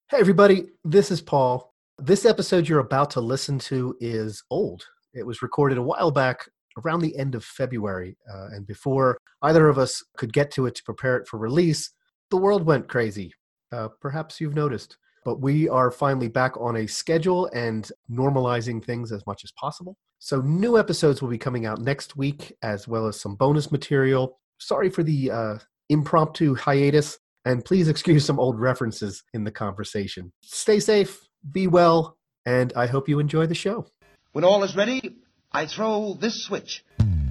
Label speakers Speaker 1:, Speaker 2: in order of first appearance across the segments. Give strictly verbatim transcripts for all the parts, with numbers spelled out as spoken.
Speaker 1: Hey, everybody, this is Paul. This episode you're about to listen to is old. It was recorded a while back, around the end of February, uh, and before either of us could get to it to prepare it for release, the world went crazy. Uh, perhaps you've noticed. But we are finally back on a schedule and normalizing things as much as possible. So new episodes will be coming out next week, as well as some bonus material. Sorry for the uh, impromptu hiatus. And please excuse some old references in the conversation. Stay safe, be well, and I hope you enjoy the show.
Speaker 2: When all is ready, I throw this switch.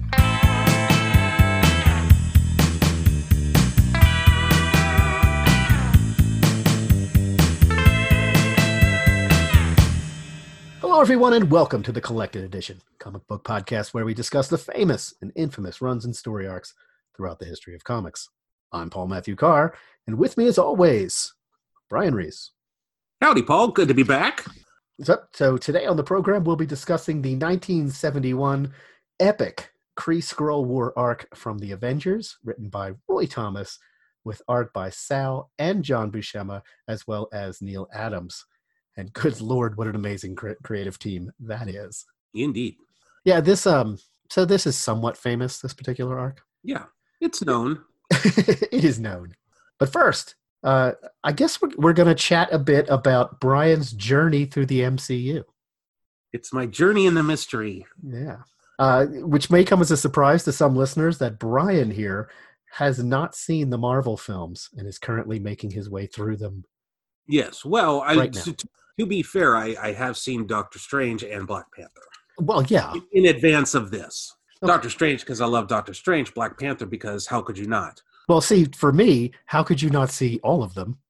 Speaker 1: Hello, everyone, and welcome to the Collected Edition, comic book podcast where we discuss the famous and infamous runs and story arcs throughout the history of comics. I'm Paul Matthew Carr, and with me as always, Brian Reese.
Speaker 3: Howdy, Paul. Good to be back.
Speaker 1: So, so today on the program, we'll be discussing the nineteen seventy-one epic Kree-Skrull War arc from the Avengers, written by Roy Thomas, with art by Sal and John Buscema, as well as Neil Adams. And good Lord, what an amazing cre- creative team that is.
Speaker 3: Indeed.
Speaker 1: Yeah, this um. So this is somewhat famous, this particular arc.
Speaker 3: Yeah, it's known.
Speaker 1: It is known. But first, uh, I guess we're, we're going to chat a bit about Brian's journey through the M C U.
Speaker 3: It's my journey in the mystery.
Speaker 1: Yeah. Uh, which may come as a surprise to some listeners that Brian here has not seen the Marvel films and is currently making his way through them.
Speaker 3: Yes. Well, I,
Speaker 1: right now.
Speaker 3: to, to be fair, I, I have seen Doctor Strange and Black Panther.
Speaker 1: Well, yeah.
Speaker 3: In, in advance of this.
Speaker 1: Okay.
Speaker 3: Doctor Strange because I love Doctor Strange. Black Panther because how could you not?
Speaker 1: Well, see, for me, how could you not see all of them?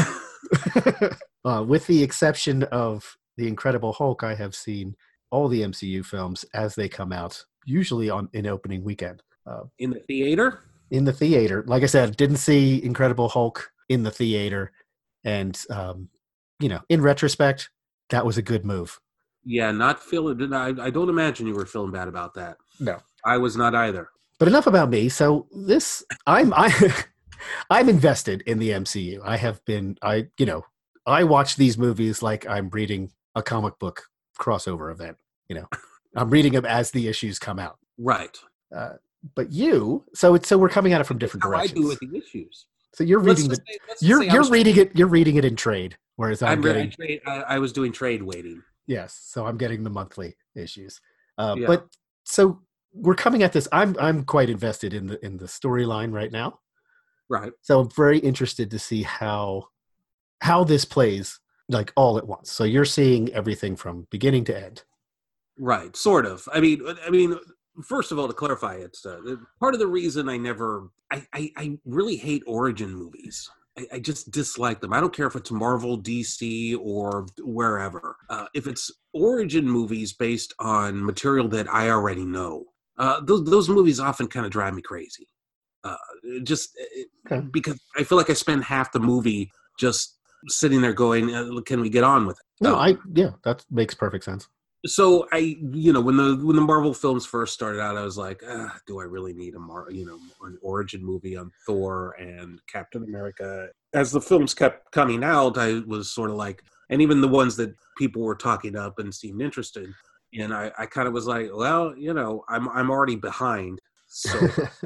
Speaker 1: uh, with the exception of The Incredible Hulk, I have seen all the M C U films as they come out, usually on in opening weekend. Uh,
Speaker 3: in the theater?
Speaker 1: In the theater. Like I said, didn't see Incredible Hulk in the theater. And, um, you know, in retrospect, that was a good move.
Speaker 3: Yeah, not feeling. I, I don't imagine you were feeling bad about that.
Speaker 1: No.
Speaker 3: I was not either.
Speaker 1: But enough about me. So this, I'm, I, I'm invested in the M C U. I have been, I, you know, I watch these movies like I'm reading a comic book crossover event. You know, I'm reading them as the issues come out.
Speaker 3: Right.
Speaker 1: Uh, but you, so it's so we're coming at it from different
Speaker 3: How
Speaker 1: directions.
Speaker 3: I do with the issues.
Speaker 1: So you're reading the,
Speaker 3: say,
Speaker 1: you're you're reading it. You're reading it in trade, whereas I'm,
Speaker 3: I'm
Speaker 1: getting.
Speaker 3: trade, I, I was doing trade waiting.
Speaker 1: Yes, so I'm getting the monthly issues. Uh,
Speaker 3: Yeah.
Speaker 1: But so we're coming at this. I'm I'm quite invested in the in the storyline right now.
Speaker 3: Right.
Speaker 1: So I'm very interested to see how how this plays like all at once. So you're seeing everything from beginning to end.
Speaker 3: Right. Sort of. I mean, I mean, first of all, to clarify, it's uh, part of the reason I never, I, I, I really hate origin movies. I, I just dislike them. I don't care if it's Marvel, D C, or wherever. Uh, if it's origin movies based on material that I already know, uh, those those movies often kind of drive me crazy. Uh, just
Speaker 1: Okay.
Speaker 3: because I feel like I spend half the movie just sitting there going, uh, "Can we get on with it?"
Speaker 1: No,
Speaker 3: Um,
Speaker 1: I yeah, that makes perfect sense.
Speaker 3: So I, you know, when the when the Marvel films first started out, I was like, ah, do I really need a Mar, you know, an origin movie on Thor and Captain America? As the films kept coming out, I was sort of like, and even the ones that people were talking up and seemed interested in, I, I kind of was like, well, you know, I'm I'm already behind, so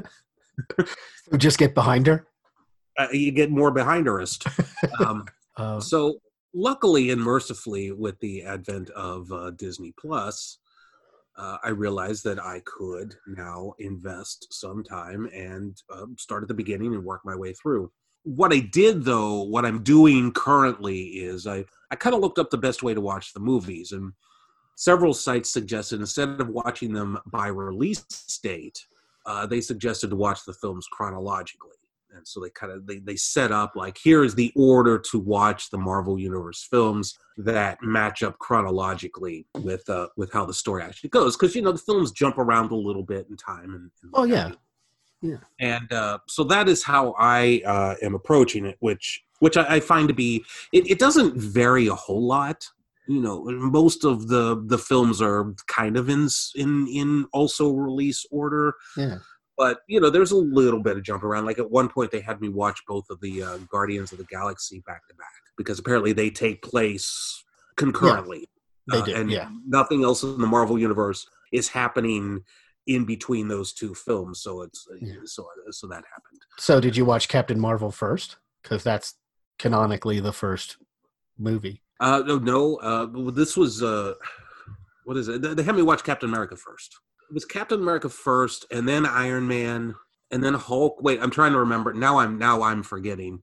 Speaker 1: So just get behind her.
Speaker 3: uh, you get more behindерist. Um,
Speaker 1: Uh,
Speaker 3: so. Luckily and mercifully, with the advent of uh, Disney Plus, uh, I realized that I could now invest some time and uh, start at the beginning and work my way through. What I did, though, what I'm doing currently is I, I kind of looked up the best way to watch the movies, and several sites suggested instead of watching them by release date, uh, they suggested to watch the films chronologically. And so they kind of they, they set up like, here is the order to watch the Marvel Universe films that match up chronologically with uh, with how the story actually goes. Because, you know, the films jump around a little bit in time. And, and
Speaker 1: oh yeah, yeah.
Speaker 3: And uh, so that is how I uh, am approaching it, which which I, I find to be, it, it doesn't vary a whole lot. You know, most of the, the films are kind of in in in also release order.
Speaker 1: Yeah.
Speaker 3: But, you know, there's a little bit of jump around. Like at one point they had me watch both of the uh, Guardians of the Galaxy back to back. because apparently they take place concurrently.
Speaker 1: They
Speaker 3: uh,
Speaker 1: do,
Speaker 3: and
Speaker 1: yeah.
Speaker 3: nothing else in the Marvel universe is happening in between those two films. So it's
Speaker 1: Yeah.
Speaker 3: so so that happened.
Speaker 1: So did you watch Captain Marvel first? Because that's canonically the first movie.
Speaker 3: Uh, no, no. Uh, this was uh, what is it? They had me watch Captain America first. It was Captain America first, and then Iron Man, and then Hulk. Wait, I'm trying to remember. Now I'm now I'm forgetting.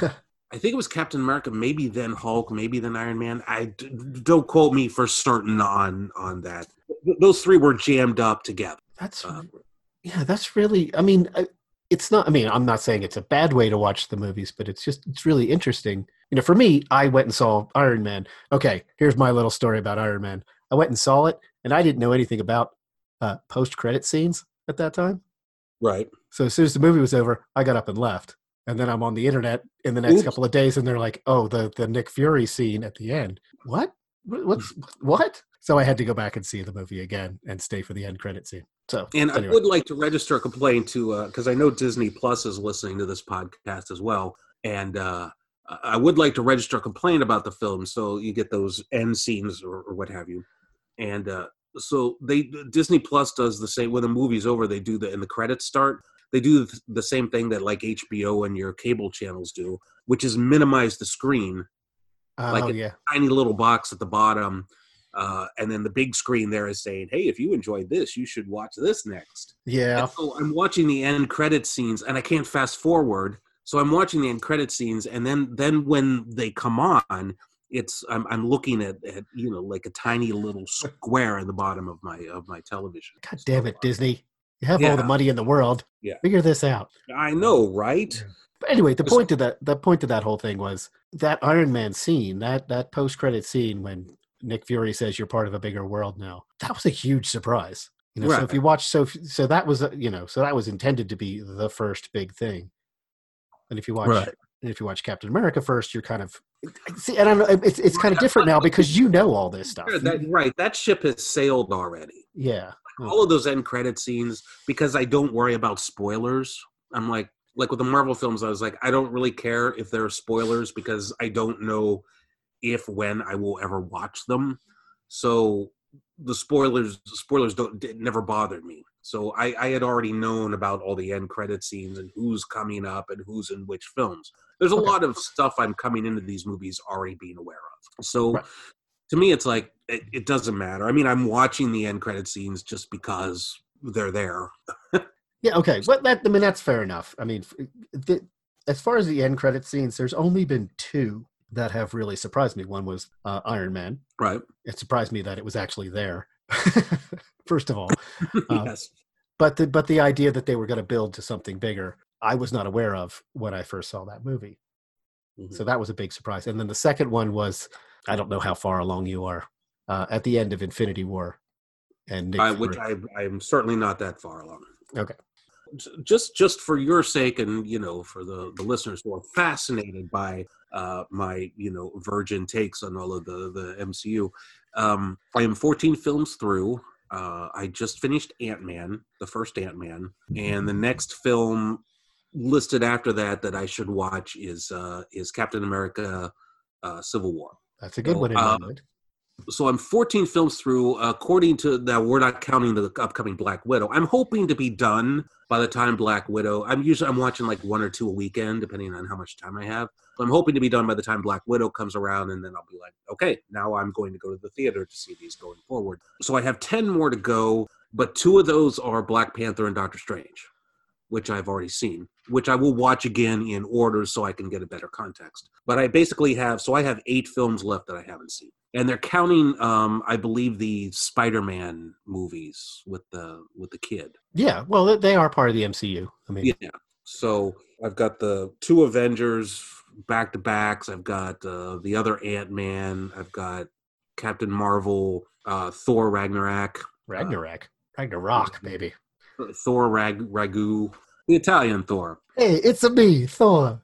Speaker 3: I think it was Captain America, maybe then Hulk, maybe then Iron Man. I d- don't quote me for certain on on that. Those three were jammed up together.
Speaker 1: That's
Speaker 3: Uh,
Speaker 1: yeah, that's really. I mean, I- it's not. I mean, I'm not saying it's a bad way to watch the movies, but it's just it's really interesting. You know, for me, I went and saw Iron Man. Okay, here's my little story about Iron Man. I went and saw it, and I didn't know anything about uh, post-credit scenes at that time.
Speaker 3: right.
Speaker 1: So as soon as the movie was over, I got up and left. And then I'm on the internet in the next
Speaker 3: Oops.
Speaker 1: couple of days, and they're like, "Oh, the the Nick Fury scene at the end. What? What- What's what?" So I had to go back and see the movie again and stay for the end credit scene. So
Speaker 3: And
Speaker 1: anyway.
Speaker 3: I would like to register a complaint to, because I know Disney Plus is listening to this podcast as well. And uh, I would like to register a complaint about the film so you get those end scenes or, or what have you. And uh, so they Disney Plus does the same. When the movie's over, they do the, and the credits start, they do the same thing that like H B O and your cable channels do, which is minimize the screen,
Speaker 1: Oh
Speaker 3: like a
Speaker 1: yeah,
Speaker 3: tiny little box at the bottom. Uh, and then the big screen there is saying, "Hey, if you enjoyed this, you should watch this next."
Speaker 1: yeah.
Speaker 3: And so I'm watching the end credit scenes, and I can't fast forward. So I'm watching the end credit scenes, and then then when they come on, it's I'm I'm looking at, at you know like a tiny little square at the bottom of my of my television.
Speaker 1: God damn it, Disney! You have
Speaker 3: Yeah.
Speaker 1: all the money in the world.
Speaker 3: Yeah.
Speaker 1: Figure this out.
Speaker 3: I know, right?
Speaker 1: But anyway, the
Speaker 3: So-
Speaker 1: point of that the point of that whole thing was that Iron Man scene, that that post credit scene when Nick Fury says you're part of a bigger world now. That was a huge surprise. You know, so if
Speaker 3: Right.
Speaker 1: you watch, so so that was uh, you know, so that was intended to be the first big thing. And if you watch,
Speaker 3: Right.
Speaker 1: and if you watch Captain America first, you're kind of see. And I don't know, it's it's kind of different now because you know all this stuff.
Speaker 3: Yeah, that, right, that ship has sailed already.
Speaker 1: Yeah,
Speaker 3: All of those end credit scenes, because I don't worry about spoilers. I'm like, like with the Marvel films, I was like, I don't really care if there are spoilers because I don't know if when I will ever watch them. So the spoilers, spoilers don't it never bothered me. So I, I had already known about all the end credit scenes and who's coming up and who's in which films. There's a
Speaker 1: Okay.
Speaker 3: lot of stuff I'm coming into these movies already being aware of. So
Speaker 1: Right.
Speaker 3: to me, it's like it, it doesn't matter. I mean, I'm watching the end credit scenes just because they're there.
Speaker 1: yeah. Okay, but that I mean that's fair enough. I mean, f- the, as far as the end credit scenes, there's only been two that have really surprised me. One was uh, Iron Man.
Speaker 3: Right.
Speaker 1: It surprised me that it was actually there. First of all, Um,
Speaker 3: Yes.
Speaker 1: but the but the idea that they were going to build to something bigger, I was not aware of when I first saw that movie.
Speaker 3: Mhm.
Speaker 1: So that was a big surprise. And then the second one was, I don't know how far along you are, uh, at the end of Infinity War, and Nick
Speaker 3: I, which
Speaker 1: Fury.
Speaker 3: I, I'm certainly not that far along.
Speaker 1: Okay.
Speaker 3: Just, just for your sake, and you know, for the, the listeners who are fascinated by uh, my, you know, virgin takes on all of the the M C U, um, I am fourteen films through. Uh, I just finished Ant-Man, the first Ant-Man, and the next film listed after that that I should watch is uh, is Captain America: uh, Civil War.
Speaker 1: That's a good
Speaker 3: So,
Speaker 1: one in
Speaker 3: uh,
Speaker 1: my mind.
Speaker 3: So I'm fourteen films through. According to that, we're not counting the upcoming Black Widow. I'm hoping to be done by the time Black Widow. I'm usually I'm watching like one or two a weekend, depending on how much time I have. So I'm hoping to be done by the time Black Widow comes around, and then I'll be like, okay, now I'm going to go to the theater to see these going forward. So I have ten more to go, but two of those are Black Panther and Doctor Strange, which I've already seen, which I will watch again in order so I can get a better context. But I basically have, so I have eight films left that I haven't seen. And they're counting, um, I believe, the Spider-Man movies with the with the kid.
Speaker 1: Yeah, well, they- they are part of the M C U. I mean,
Speaker 3: Yeah. So I've got the two Avengers back to backs. I've got uh, the other Ant-Man. I've got Captain Marvel, uh, Thor Ragnarok,
Speaker 1: Ragnarok, Ragnarok, baby.
Speaker 3: Thor Rag Ragu, the Italian Thor.
Speaker 1: Hey, it's a me, Thor.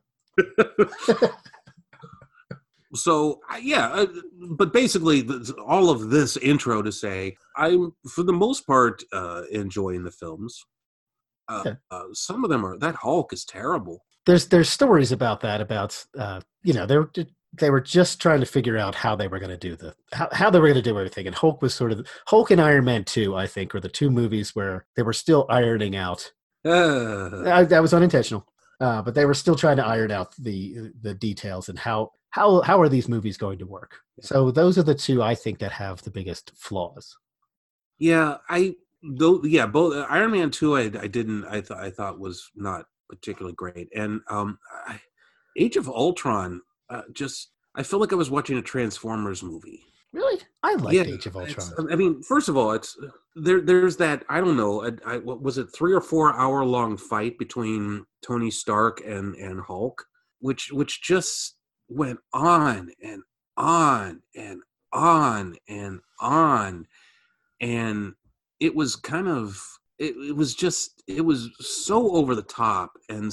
Speaker 3: So I- yeah, uh, but basically, th- all of this intro to say, I'm for the most part uh, enjoying the films. Uh,
Speaker 1: Okay.
Speaker 3: uh, some of them are that Hulk is terrible.
Speaker 1: There's there's stories about that about uh, you know there they were just trying to figure out how they were going to do the how, how they were going to do everything. And Hulk was sort of Hulk and Iron Man two, I think, were the two movies where they were still ironing out.
Speaker 3: Uh,
Speaker 1: I, that was unintentional, uh, but they were still trying to iron out the the details and how how how are these movies going to work. So those are the two I think that have the biggest flaws.
Speaker 3: yeah, I though yeah, both uh, Iron Man two I, I didn't I thought I thought was not particularly great, and um, I, Age of Ultron uh, just I felt like I was watching a Transformers movie.
Speaker 1: Really, I liked
Speaker 3: Yeah,
Speaker 1: Age of Ultron.
Speaker 3: it's- I mean, first of all, it's there. There's that I don't know. I, I, what was it? Three or four hour long fight between Tony Stark and and Hulk, which which just went on and on and on and on, and it was kind of it, it was just it was so over the top and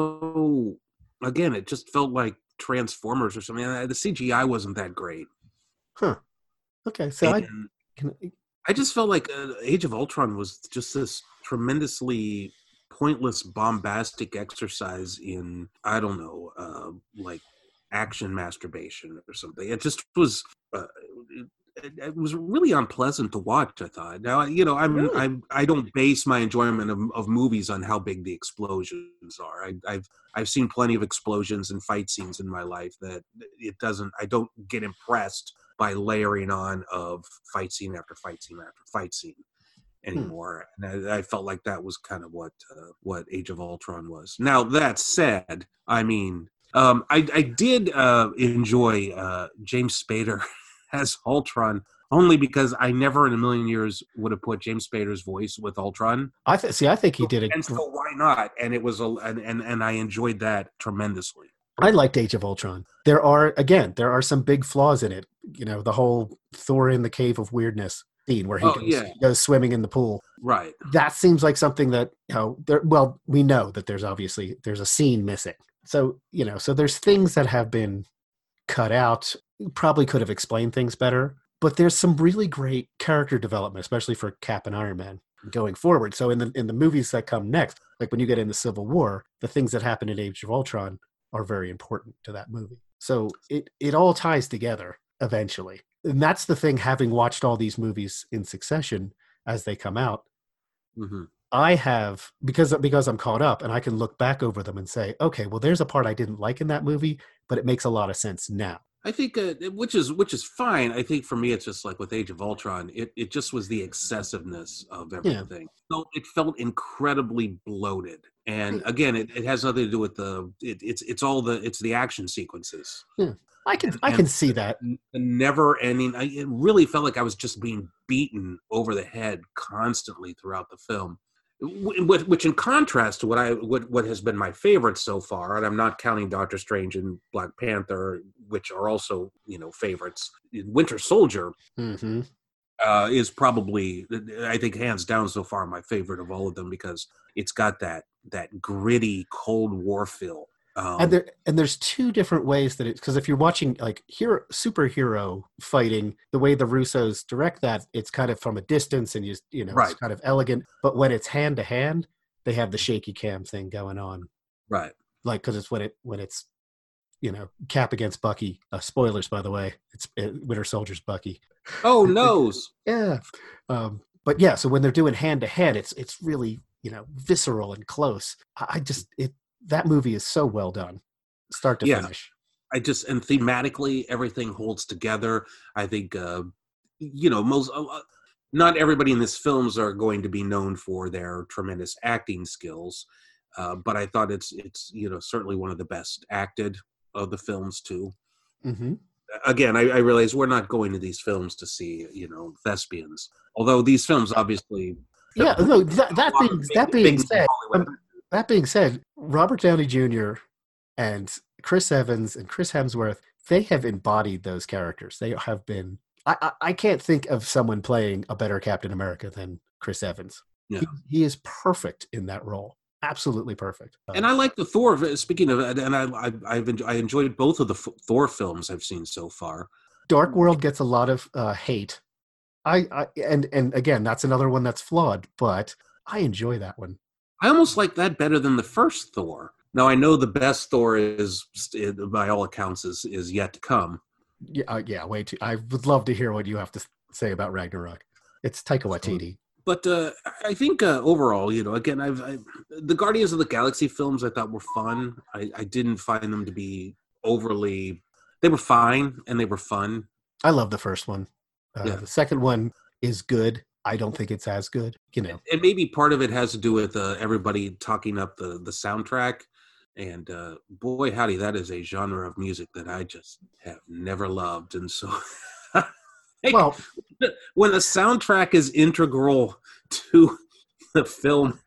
Speaker 3: so again it just felt like Transformers or something. Uh, The C G I wasn't that great.
Speaker 1: Huh. Okay, so I
Speaker 3: And
Speaker 1: can.
Speaker 3: I just felt like uh, Age of Ultron was just this tremendously pointless, bombastic exercise in, I don't know, uh, like action masturbation or something. It just was, uh, it, it was really unpleasant to watch, I thought. Now, you know, I'm,
Speaker 1: Really?
Speaker 3: I'm, I don't base my enjoyment of, of movies on how big the explosions are. I, I've, I've seen plenty of explosions and fight scenes in my life that it doesn't, I don't get impressed by layering on of fight scene after fight scene after fight scene anymore. Hmm. And I, I felt like that was kind of what uh, what Age of Ultron was. Now, that said, I mean, um, I, I did uh, enjoy uh, James Spader as Ultron, only because I never in a million years would have put James Spader's voice with Ultron.
Speaker 1: I th- see. I think he did it.
Speaker 3: And so why not? And it was, a, and, and, and I enjoyed that tremendously.
Speaker 1: I liked Age of Ultron. There are, again, there are some big flaws in it. You know, the whole Thor in the Cave of Weirdness scene where he,
Speaker 3: oh,
Speaker 1: goes,
Speaker 3: yeah.
Speaker 1: he goes swimming in the pool.
Speaker 3: Right.
Speaker 1: That seems like something that, you know, there, well, we know that there's obviously, there's a scene missing. So, you know, so there's things that have been cut out. Probably could have explained things better. But there's some really great character development, especially for Cap and Iron Man going forward. So in the in the movies that come next, like when you get into Civil War, the things that happen in Age of Ultron are very important to that movie. So it, it all ties together eventually. And that's the thing, having watched all these movies in succession as they come out,
Speaker 3: Mm-hmm.
Speaker 1: I have, because, because I'm caught up and I can look back over them and say, okay, well, there's a part I didn't like in that movie, but it makes a lot of sense now.
Speaker 3: I think, uh, which is which is fine. I think for me, it's just like with Age of Ultron, it, it just was the excessiveness of everything. Yeah. So it felt incredibly bloated. And again, it, it has nothing to do with the it, it's it's all the it's the action sequences.
Speaker 1: Yeah, I can
Speaker 3: and,
Speaker 1: I can see that.
Speaker 3: The never ending. I, it really felt like I was just being beaten over the head constantly throughout the film. Which, which in contrast to what I what, what has been my favorite so far, and I'm not counting Doctor Strange and Black Panther, which are also, you know, favorites. Winter Soldier
Speaker 1: mm-hmm.
Speaker 3: uh, is probably, I think, hands down so far my favorite of all of them, because it's got that that gritty Cold War feel. Um,
Speaker 1: and there and there's two different ways that it, because if you're watching like hero superhero fighting, the way the Russos direct that, it's kind of from a distance and you you know
Speaker 3: right.
Speaker 1: it's kind of elegant. But when it's hand to hand, they have the shaky cam thing going on.
Speaker 3: Right.
Speaker 1: Like because it's when it when it's you know Cap against Bucky. Uh, spoilers, by the way. It's it, Winter Soldier's Bucky.
Speaker 3: Oh, nose.
Speaker 1: Yeah. Um, but yeah, so when they're doing hand to hand, it's it's really you know visceral and close. I, I just it. That movie is so well done, start to
Speaker 3: yeah,
Speaker 1: finish.
Speaker 3: I just, and thematically, everything holds together. I think, uh, you know, most, uh, not everybody in this films are going to be known for their tremendous acting skills, uh, but I thought it's, it's, you know, certainly one of the best acted of the films too.
Speaker 1: Mm-hmm.
Speaker 3: Again, I, I realize we're not going to these films to see, you know, thespians, although these films obviously.
Speaker 1: Yeah, no, that, that being, that being said, um, that being said, Robert Downey Junior and Chris Evans and Chris Hemsworth, they have embodied those characters. They have been. I, I, I can't think of someone playing a better Captain America than Chris Evans.
Speaker 3: Yeah.
Speaker 1: He, he is perfect in that role. Absolutely perfect.
Speaker 3: And I like the Thor. Speaking of, and I, I, I've enjoyed, I enjoyed both of the Thor films I've seen so far.
Speaker 1: Dark World gets a lot of uh, hate. I, I and and again, that's another one that's flawed, but I enjoy that one.
Speaker 3: I almost like that better than the first Thor. Now I know the best Thor is, by all accounts, is is yet to come.
Speaker 1: Yeah, uh, yeah, way too. I would love to hear what you have to say about Ragnarok. It's Taika Waititi.
Speaker 3: But uh, I think uh, overall, you know, again, I've I, the Guardians of the Galaxy films I thought were fun. I, I didn't find them to be overly. They were fine and they were fun.
Speaker 1: I love the first one. Uh,
Speaker 3: Yeah.
Speaker 1: The second one is good. I don't think it's as good. You know,
Speaker 3: And maybe part of it has to do with uh, everybody talking up the the soundtrack. And uh, boy, howdy, that is a genre of music that I just have never loved. And so,
Speaker 1: well,
Speaker 3: when the soundtrack is integral to the film,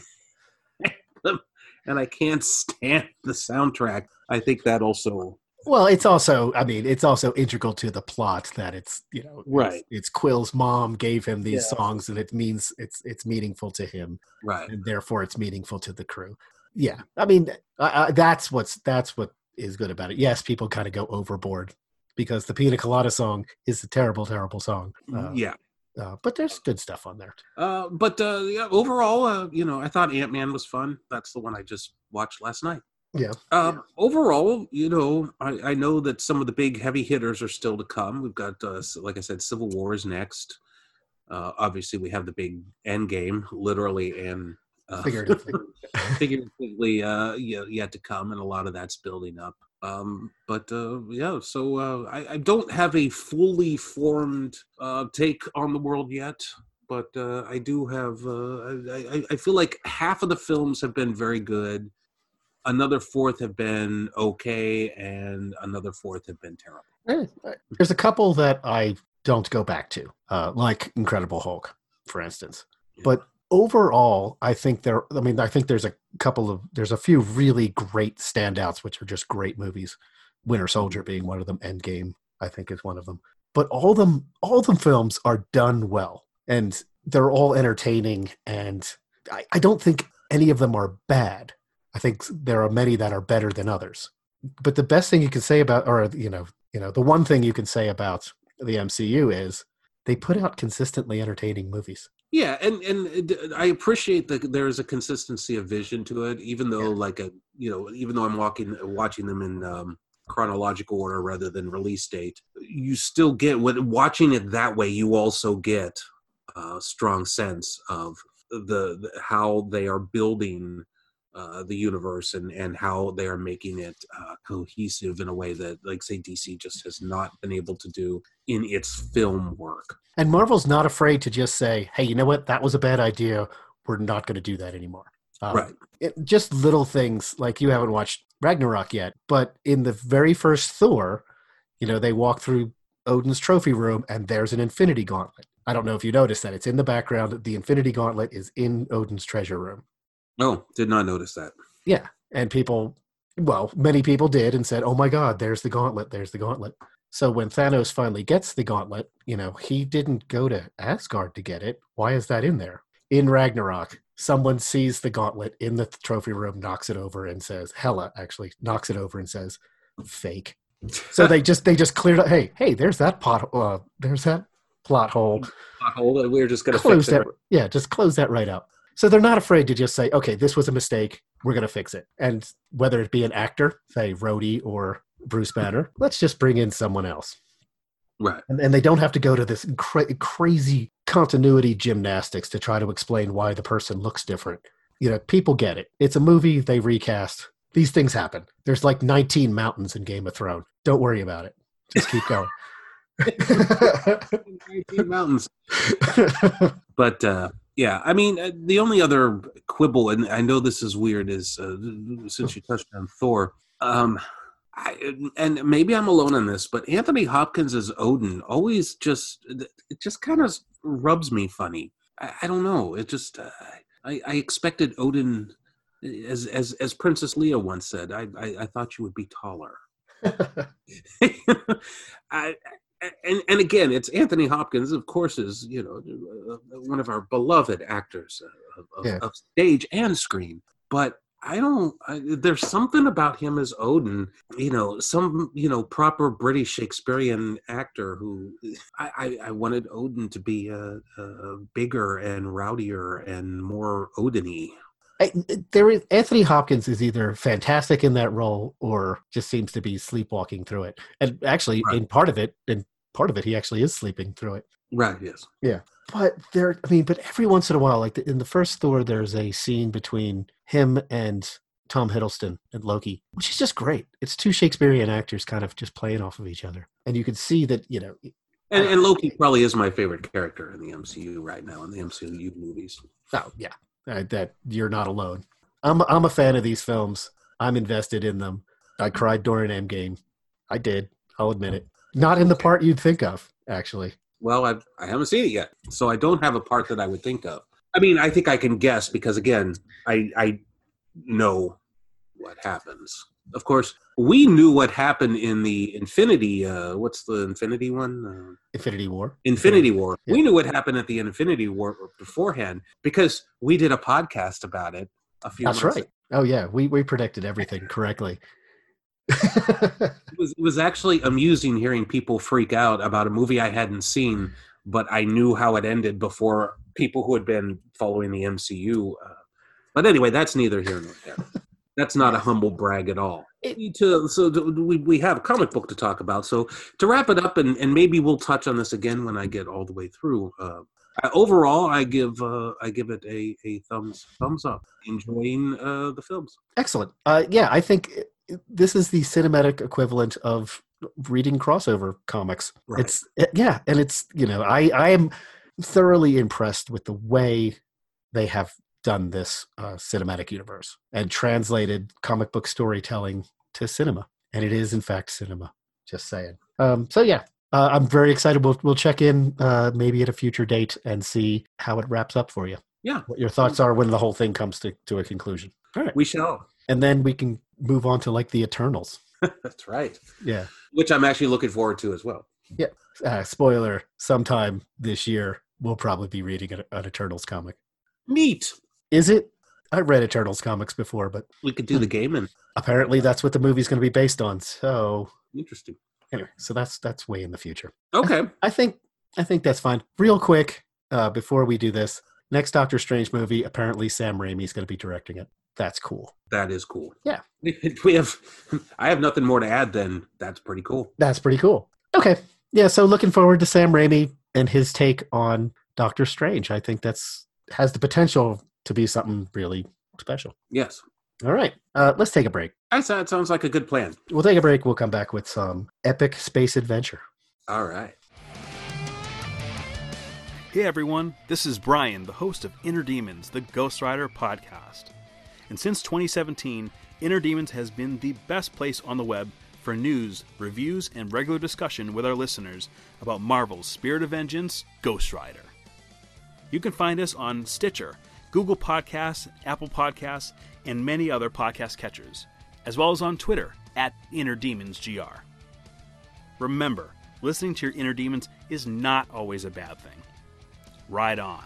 Speaker 3: and I can't stand the soundtrack, I think that also.
Speaker 1: well, it's also. I mean, it's also integral to the plot that it's you know,
Speaker 3: Right.
Speaker 1: It's, it's Quill's mom gave him these
Speaker 3: Yeah.
Speaker 1: songs, and it means it's it's meaningful to him,
Speaker 3: Right.
Speaker 1: and therefore it's meaningful to the crew. Yeah, I mean, I, I, that's what's that's what is good about it. Yes, people kind of go overboard because the Pina Colada song is a terrible, terrible song. Uh,
Speaker 3: yeah.
Speaker 1: uh, but there's good stuff on there.
Speaker 3: Uh, but uh, yeah, overall, uh, you know, I thought Ant-Man was fun. That's the one I just watched last night.
Speaker 1: Yeah.
Speaker 3: Um, overall, you know, I, I know that some of the big heavy hitters are still to come. We've got, uh, like I said, Civil War is next. Uh, obviously, we have the big end game, literally and uh,
Speaker 1: Figuratively.
Speaker 3: figuratively uh, yet to come, and a lot of that's building up. Um, but uh, yeah, so uh, I, I don't have a fully formed uh, take on the world yet. But uh, I do have. Uh, I, I, I feel like half of the films have been very good. Another fourth have been okay, and another fourth have been terrible.
Speaker 1: Eh, There's a couple that I don't go back to, uh, like Incredible Hulk, for instance.
Speaker 3: Yeah.
Speaker 1: But overall, I think there. I mean, I think there's a couple of there's a few really great standouts, which are just great movies. Winter Soldier being one of them. Endgame, I think, is one of them. But all them, all them films are done well, and they're all entertaining. And I, I don't think any of them are bad. I think there are many that are better than others. But the best thing you can say about, or you know, you know, the one thing you can say about the M C U is they put out consistently entertaining movies.
Speaker 3: Yeah, and and I appreciate that there is a consistency of vision to it, even though,
Speaker 1: Yeah.
Speaker 3: like a you know, even though I'm walking watching them in um, chronological order rather than release date, you still get what watching it that way. You also get a strong sense of the, the how they are building uh, the universe and and how they are making it uh, cohesive in a way that, like, say, D C just has not been able to do in its film work.
Speaker 1: And Marvel's not afraid to just say, hey, you know what? That was a bad idea. We're not going to do that anymore. Um,
Speaker 3: Right.
Speaker 1: It, just little things like you haven't watched Ragnarok yet, but in the very first Thor, you know, they walk through Odin's trophy room and there's an Infinity Gauntlet. I don't know if you noticed that. It's in the background. The Infinity Gauntlet is in Odin's treasure room.
Speaker 3: Oh, did not notice that.
Speaker 1: Yeah. And people, well, many people did and said, oh my God, there's the gauntlet. There's the gauntlet. So when Thanos finally gets the gauntlet, you know, he didn't go to Asgard to get it. Why is that in there? In Ragnarok, someone sees the gauntlet in the trophy room, knocks it over and says, Hela actually knocks it over and says, fake. So they just, they just cleared up. Hey, hey, there's that pot. Uh, there's that plot hole.
Speaker 3: Hold on, we're just going to
Speaker 1: Close
Speaker 3: fix it.
Speaker 1: that. Yeah. Just close that right up. So they're not afraid to just say, okay, this was a mistake. We're going to fix it. And whether it be an actor, say Rhodey or Bruce Banner, let's just bring in someone else.
Speaker 3: Right.
Speaker 1: And, and they don't have to go to this cra- crazy continuity gymnastics to try to explain why the person looks different. You know, people get it. It's a movie. They recast. These things happen. There's like nineteen mountains in Game of Thrones. Don't worry about it. Just keep going.
Speaker 3: nineteen mountains. But uh, yeah, I mean, uh, the only other quibble, and I know this is weird, is uh, since you touched on Thor, um, I, and maybe I'm alone on this, but Anthony Hopkins as Odin always just, it just kind of rubs me funny. I, I don't know. It just, uh, I, I expected Odin, as as as Princess Leia once said, I I, I thought you would be taller. I, and and again, it's Anthony Hopkins, of course, is, you know, one of our beloved actors of, of,
Speaker 1: Yeah.
Speaker 3: of stage and screen. But I don't. I, there's something about him as Odin, you know, some you know proper British Shakespearean actor who I, I, I wanted Odin to be a, a bigger and rowdier and more Odin-y.
Speaker 1: I, there is Anthony Hopkins is either fantastic in that role or just seems to be sleepwalking through it. And actually,
Speaker 3: Right.
Speaker 1: in part of it, in part of it, he actually is sleeping through it.
Speaker 3: Right. Yes.
Speaker 1: Yeah. But there, I mean, but every once in a while, like the, in the first Thor, there's a scene between him and Tom Hiddleston and Loki, which is just great. It's two Shakespearean actors kind of just playing off of each other. And you can see that, you know.
Speaker 3: And, and Loki probably is my favorite character in the M C U right now, in the M C U movies.
Speaker 1: Oh, yeah. Uh, that you're not alone. I'm I'm a fan of these films. I'm invested in them. I cried during Endgame. I did. I'll admit it. Not in the part you'd think of, actually.
Speaker 3: Well, I I haven't seen it yet, so I don't have a part that I would think of. I mean, I think I can guess because, again, I I know what happens. Of course, we knew what happened in the Infinity. Uh, what's the Infinity one? Uh,
Speaker 1: Infinity War.
Speaker 3: Infinity War.
Speaker 1: Yeah.
Speaker 3: We knew what happened at the Infinity War beforehand because we did a podcast about it a few
Speaker 1: That's
Speaker 3: months
Speaker 1: right.
Speaker 3: ago.
Speaker 1: Oh, yeah. We, we predicted everything correctly.
Speaker 3: It was, it was actually amusing hearing people freak out about a movie I hadn't seen, but I knew how it ended before people who had been following the M C U. Uh, but anyway, that's neither here nor there. That's not a humble brag at all. It, to, so to, we, we have a comic book to talk about. So to wrap it up, and, and maybe we'll touch on this again when I get all the way through. Uh, I, overall, I give uh, I give it a, a thumbs thumbs up. Enjoying uh, the films.
Speaker 1: Excellent. Uh, yeah, I think this is the cinematic equivalent of reading crossover comics.
Speaker 3: Right.
Speaker 1: It's yeah, and it's you know I I am thoroughly impressed with the way they have done this uh, cinematic universe and translated comic book storytelling to cinema, and it is in fact cinema. Just saying. Um, so yeah, uh, I'm very excited. We'll we'll check in uh, maybe at a future date and see how it wraps up for you.
Speaker 3: Yeah,
Speaker 1: what your thoughts are when the whole thing comes to, to a conclusion. All right,
Speaker 3: we shall,
Speaker 1: and then we can move on to like the Eternals.
Speaker 3: That's right.
Speaker 1: Yeah,
Speaker 3: which I'm actually looking forward to as well.
Speaker 1: Yeah. Uh, spoiler: sometime this year we'll probably be reading an, an Eternals comic.
Speaker 3: Neat.
Speaker 1: Is it? I read Eternals comics before, but
Speaker 3: we could do the game, and
Speaker 1: apparently that's what the movie's going to be based on. So
Speaker 3: interesting.
Speaker 1: Anyway, so that's that's way in the future.
Speaker 3: Okay,
Speaker 1: I, I think I think that's fine. Real quick, uh, before we do this, next Doctor Strange movie, apparently Sam Raimi's going to be directing it. That's cool.
Speaker 3: That is cool.
Speaker 1: Yeah,
Speaker 3: we have. I have nothing more to add than that's pretty cool.
Speaker 1: That's pretty cool. Okay, yeah. So looking forward to Sam Raimi and his take on Doctor Strange. I think that's has the potential to be something really special.
Speaker 3: Yes.
Speaker 1: All right. Uh, let's take a break.
Speaker 3: I said it sounds like a good plan.
Speaker 1: We'll take a break. We'll come back with some epic space adventure.
Speaker 3: All right.
Speaker 4: Hey everyone, this is Brian, the host of Inner Demons, the Ghost Rider podcast. And since twenty seventeen, Inner Demons has been the best place on the web for news, reviews, and regular discussion with our listeners about Marvel's Spirit of Vengeance, Ghost Rider. You can find us on Stitcher, Google Podcasts, Apple Podcasts, and many other podcast catchers, as well as on Twitter at Inner Demons G R. Remember, listening to your inner demons is not always a bad thing. Ride on.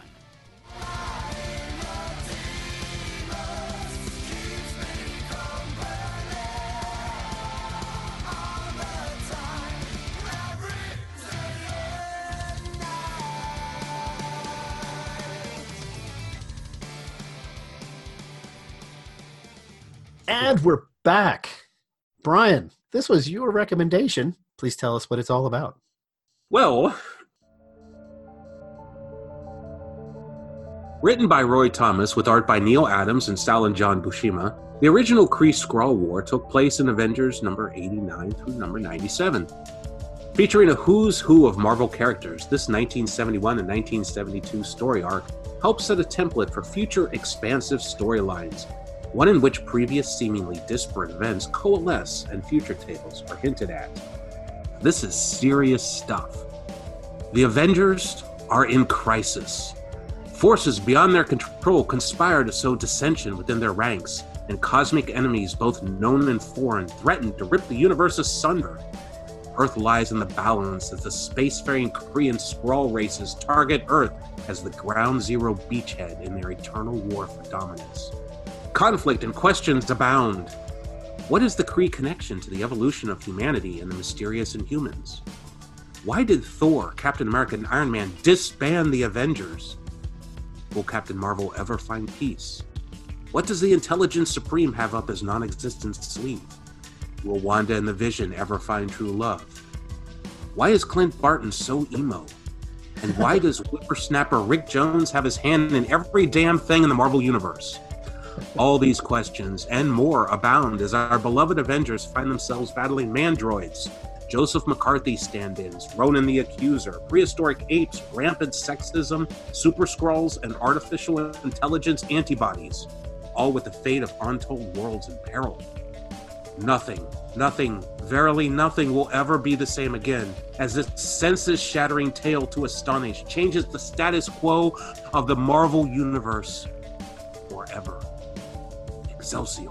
Speaker 1: And we're back. Brian, this was your recommendation. Please tell us what it's all about.
Speaker 3: Well, written by Roy Thomas with art by Neil Adams and style and John Buscema, the original Kree-Skrull War took place in Avengers number eighty-nine through number ninety-seven. Featuring a who's who of Marvel characters, this nineteen seventy-one and nineteen seventy-two story arc helps set a template for future expansive storylines, one in which previous seemingly disparate events coalesce and future tales are hinted at. This is serious stuff. The Avengers are in crisis. Forces beyond their control conspire to sow dissension within their ranks, and cosmic enemies, both known and foreign, threaten to rip the universe asunder. Earth lies in the balance as the spacefaring Kree and Skrull races target Earth as the ground zero beachhead in their eternal war for dominance. Conflict and questions abound. What is the Kree connection to the evolution of humanity and the mysterious Inhumans? Why did Thor, Captain America, and Iron Man disband the Avengers? Will Captain Marvel ever find peace? What does the Intelligence Supreme have up his non-existent sleeve? Will Wanda and the Vision ever find true love? Why is Clint Barton so emo? And why does whippersnapper Rick Jones have his hand in every damn thing in the Marvel Universe? All these questions and more abound as our beloved Avengers find themselves battling mandroids, Joseph McCarthy stand-ins, Ronan the Accuser, prehistoric apes, rampant sexism, super Skrulls, and artificial intelligence antibodies, all with the fate of untold worlds in peril. Nothing, nothing, verily nothing will ever be the same again, as this senses-shattering tale to astonish changes the status quo of the Marvel Universe forever. Excelsior.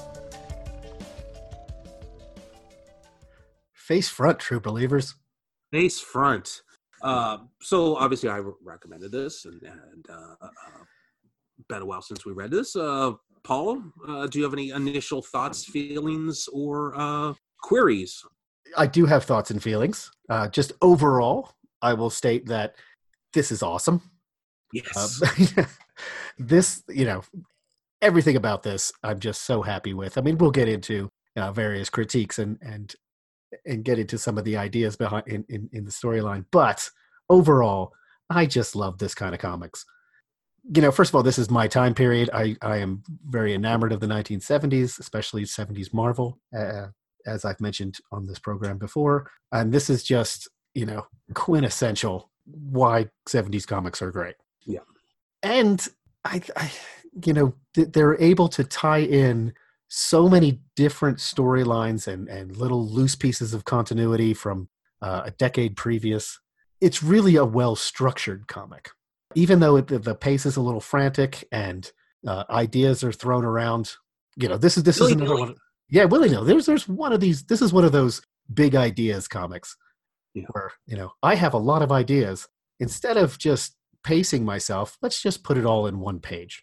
Speaker 1: Face front, true believers.
Speaker 3: Face front. Uh, so obviously I re- recommended this, and, and uh, uh, been a while since we read this. Uh, Paul, uh, do you have any initial thoughts, feelings, or uh, queries?
Speaker 1: I do have thoughts and feelings. Uh, just overall, I will state that this is awesome.
Speaker 3: Yes.
Speaker 1: Uh, this, you know, everything about this, I'm just so happy with. I mean, we'll get into uh, various critiques and and and get into some of the ideas behind in, in, in the storyline. But overall, I just love this kind of comics. You know, first of all, this is my time period. I, I am very enamored of the nineteen seventies, especially seventies Marvel, uh, as I've mentioned on this program before. And this is just, you know, quintessential why seventies comics are great.
Speaker 3: Yeah.
Speaker 1: And I, I you know, th- they're able to tie in so many different storylines and, and little loose pieces of continuity from uh, a decade previous. It's really a well-structured comic. Even though it, the pace is a little frantic and uh, ideas are thrown around, you know, this is this
Speaker 3: Willy
Speaker 1: is another
Speaker 3: nilly.
Speaker 1: one. Yeah, Willie, no, there's there's one of these. This is one of those big ideas comics
Speaker 3: Yeah.
Speaker 1: where, you know, I have a lot of ideas. Instead of just pacing myself, let's just put it all in one page.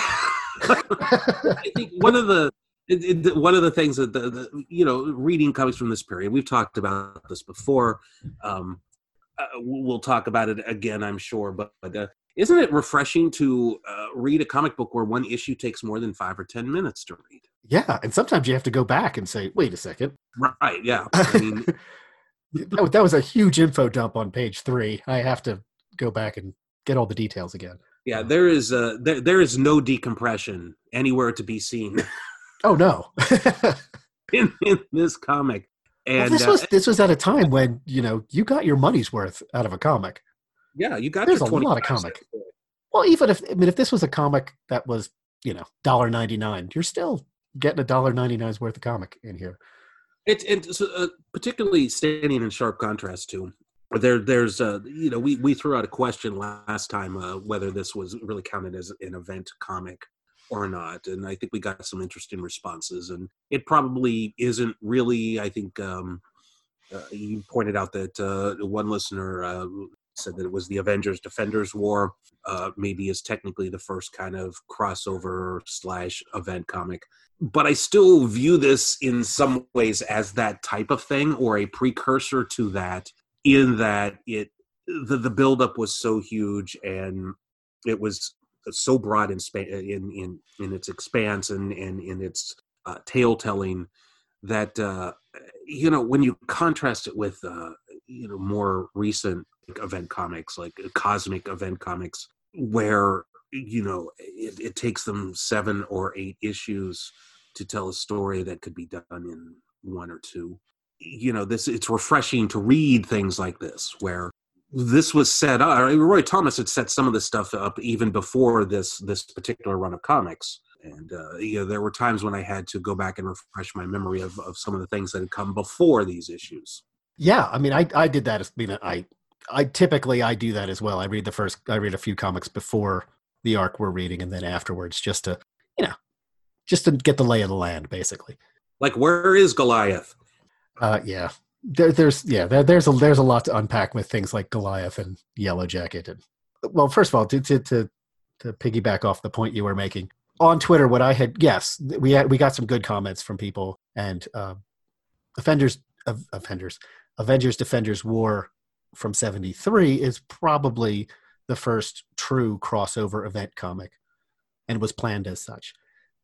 Speaker 3: I think one of the it, it, one of the things that the, the you know reading comics from this period, we've talked about this before. Um, uh, we'll talk about it again, I'm sure. But, but uh, isn't it refreshing to uh, read a comic book where one issue takes more than five or ten minutes to read?
Speaker 1: Yeah, and sometimes you have to go back and say, "Wait a second."
Speaker 3: Right? Yeah. I mean,
Speaker 1: that, was- that was a huge info dump on page three. I have to go back and get all the details again.
Speaker 3: yeah. There is uh, there there is no decompression anywhere to be seen
Speaker 1: Oh no.
Speaker 3: in, in this comic. And
Speaker 1: well, this
Speaker 3: uh,
Speaker 1: was this was at a time when, you know, you got your money's worth out of a comic.
Speaker 3: yeah, you got
Speaker 1: There's
Speaker 3: your
Speaker 1: a lot of
Speaker 3: twenty-five
Speaker 1: comic.
Speaker 3: cents for it.
Speaker 1: Well, even if I mean if this was a comic that was, you know, one dollar ninety-nine, you're still getting a one dollar ninety-nine's worth of comic in here.
Speaker 3: It's it's uh, particularly standing in sharp contrast to there. There's uh, you know we we threw out a question last time uh, whether this was really counted as an event comic or not, and I think we got some interesting responses. And it probably isn't really. I think um, uh, you pointed out that uh, one listener uh, said that it was the Avengers Defenders War. Uh, maybe is technically the first kind of crossover slash event comic. But I still view this in some ways as that type of thing or a precursor to that, in that it the, the buildup was so huge and it was so broad in span, in, in in its expanse and, and in its uh, tale telling that uh, you know when you contrast it with uh, you know more recent event comics like cosmic event comics where you know it, it takes them seven or eight issues to tell a story that could be done in one or two. You know, this it's refreshing to read things like this, where this was set up. Roy Thomas had set some of this stuff up even before this this particular run of comics. And uh, you know, there were times when I had to go back and refresh my memory of, of some of the things that had come before these issues.
Speaker 1: Yeah, I mean, I I did that. I mean, I I typically I do that as well. I read the first, I read a few comics before the arc we're reading, and then afterwards, just to you know. just to get the lay of the land, basically.
Speaker 3: Like, where is Goliath?
Speaker 1: Uh, yeah, there, there's yeah, there, there's a there's a lot to unpack with things like Goliath and Yellow Jacket. And well, first of all, to to to, to piggyback off the point you were making on Twitter, what I had yes, we had, we got some good comments from people, and uh, offenders of offenders, Avengers Defenders War from seventy-three is probably the first true crossover event comic, and was planned as such.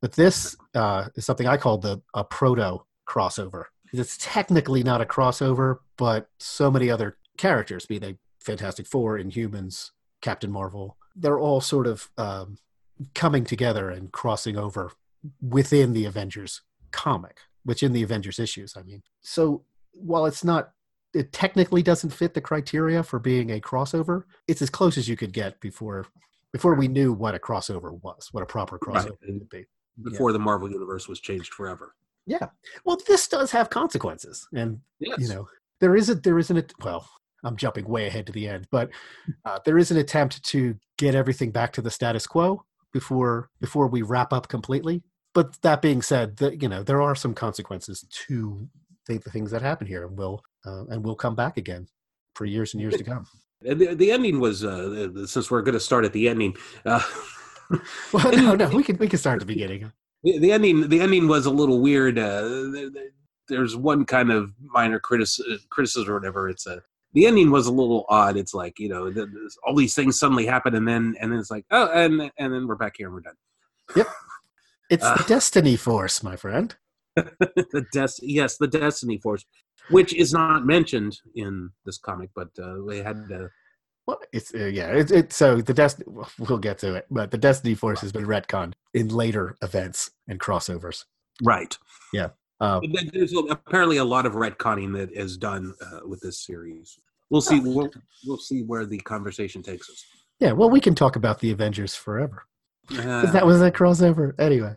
Speaker 1: But this uh, is something I call the a proto crossover. It's technically not a crossover, but so many other characters, be they Fantastic Four, Inhumans, Captain Marvel, they're all sort of um, coming together and crossing over within the Avengers comic, which in the Avengers issues, I mean. So while it's not, it technically doesn't fit the criteria for being a crossover, it's as close as you could get before before we knew what a crossover was, what a proper crossover
Speaker 3: Right.
Speaker 1: would be.
Speaker 3: Before
Speaker 1: Yeah.
Speaker 3: the Marvel Universe was changed forever.
Speaker 1: Yeah. Well, this does have consequences. And,
Speaker 3: Yes.
Speaker 1: you know, there isn't, there isn't, a, well, I'm jumping way ahead to the end, but uh, there is an attempt to get everything back to the status quo before before we wrap up completely. But that being said, the, you know, there are some consequences to the, the things that happen here, and will uh, and will come back again for years and years to come.
Speaker 3: And The, the ending was, uh, since we're going to start at the ending, uh,
Speaker 1: Well, no, no, we can we can start at the beginning.
Speaker 3: the, the ending the ending was a little weird. Uh, there- there- there's one kind of minor criticism, criticism or whatever. It's a the ending was a little odd. It's like, you know, the, the- all these things suddenly happen, and then and then it's like, oh, and and then we're back here and we're done.
Speaker 1: Yep. It's
Speaker 3: Uh,
Speaker 1: the Destiny Force, my friend.
Speaker 3: the des- yes, the Destiny Force, which is not mentioned in this comic, but uh, they had to.
Speaker 1: Well, it's uh, yeah, it's it, so the Destiny. We'll get to it, but the Destiny Force has been retconned in later events and crossovers.
Speaker 3: Right.
Speaker 1: Um,
Speaker 3: But then there's apparently a lot of retconning that is done uh, with this series. We'll see. We'll, we'll see where the conversation takes us.
Speaker 1: yeah, well, we can talk about the Avengers forever. 'Cause
Speaker 3: Uh,
Speaker 1: that was a crossover anyway.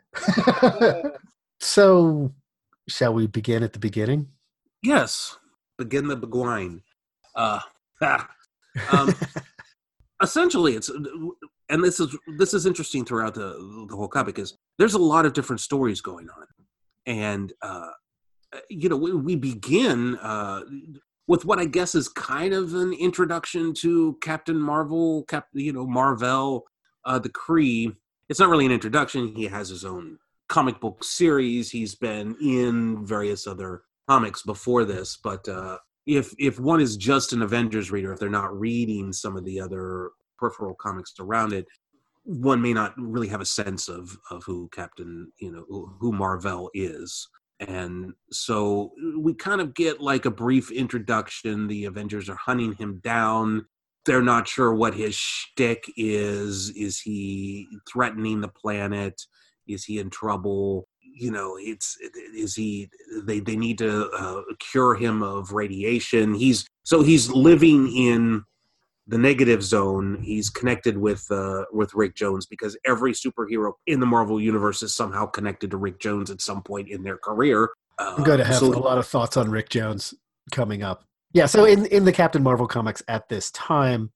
Speaker 1: So, shall we begin at the beginning?
Speaker 3: yes. Begin the Begwine. Uh, ah. um, essentially, it's and this is this is interesting throughout the the whole comic is there's a lot of different stories going on, and uh, you know we, we begin uh, with what I guess is kind of an introduction to Captain Marvel, Cap, you know Marvel, uh, the Kree. It's not really an introduction. He has his own comic book series. He's been in various other comics before this, but uh, if if one is just an Avengers reader, if they're not reading some of the other peripheral comics around it, one may not really have a sense of of who Captain, you know, who, who Marvel is. And so we kind of get like a brief introduction. The Avengers are hunting him down. They're not sure what his shtick is. Is he threatening the planet? Is he in trouble? You know, it's is he? They they need to uh, cure him of radiation. He's so he's living in the negative zone. He's connected with uh, with Rick Jones because every superhero in the Marvel universe is somehow connected to Rick Jones at some point in their career. Uh,
Speaker 1: I'm going to have
Speaker 3: so-
Speaker 1: a lot of thoughts on Rick Jones coming up. Yeah, so in, in the Captain Marvel comics at this time,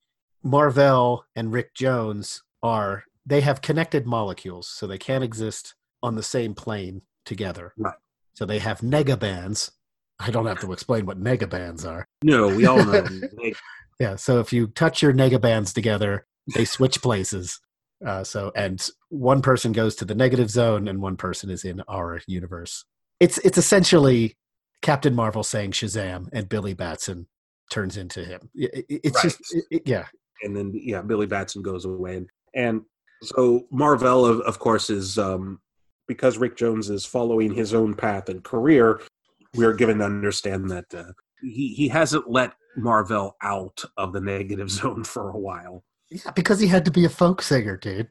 Speaker 1: Marvel and Rick Jones are, they have connected molecules, so they can't exist on the same plane together.
Speaker 3: Right.
Speaker 1: So they have negabands. I don't have to explain what negabands are.
Speaker 3: No, we all know. They-
Speaker 1: Yeah, so if you touch your negabands together, they switch places. Uh, so and one person goes to the negative zone, and one person is in our universe. It's it's essentially Captain Marvel saying Shazam, and Billy Batson turns into him. It, it, it's
Speaker 3: Right.
Speaker 1: just it, it- yeah,
Speaker 3: and then yeah, Billy Batson goes away, and, and so Marvel, of, of course, is um, because Rick Jones is following his own path and career. We are given to understand that uh, he he hasn't let Marvel out of the negative zone for a while.
Speaker 1: yeah, because he had to be a folk singer, dude.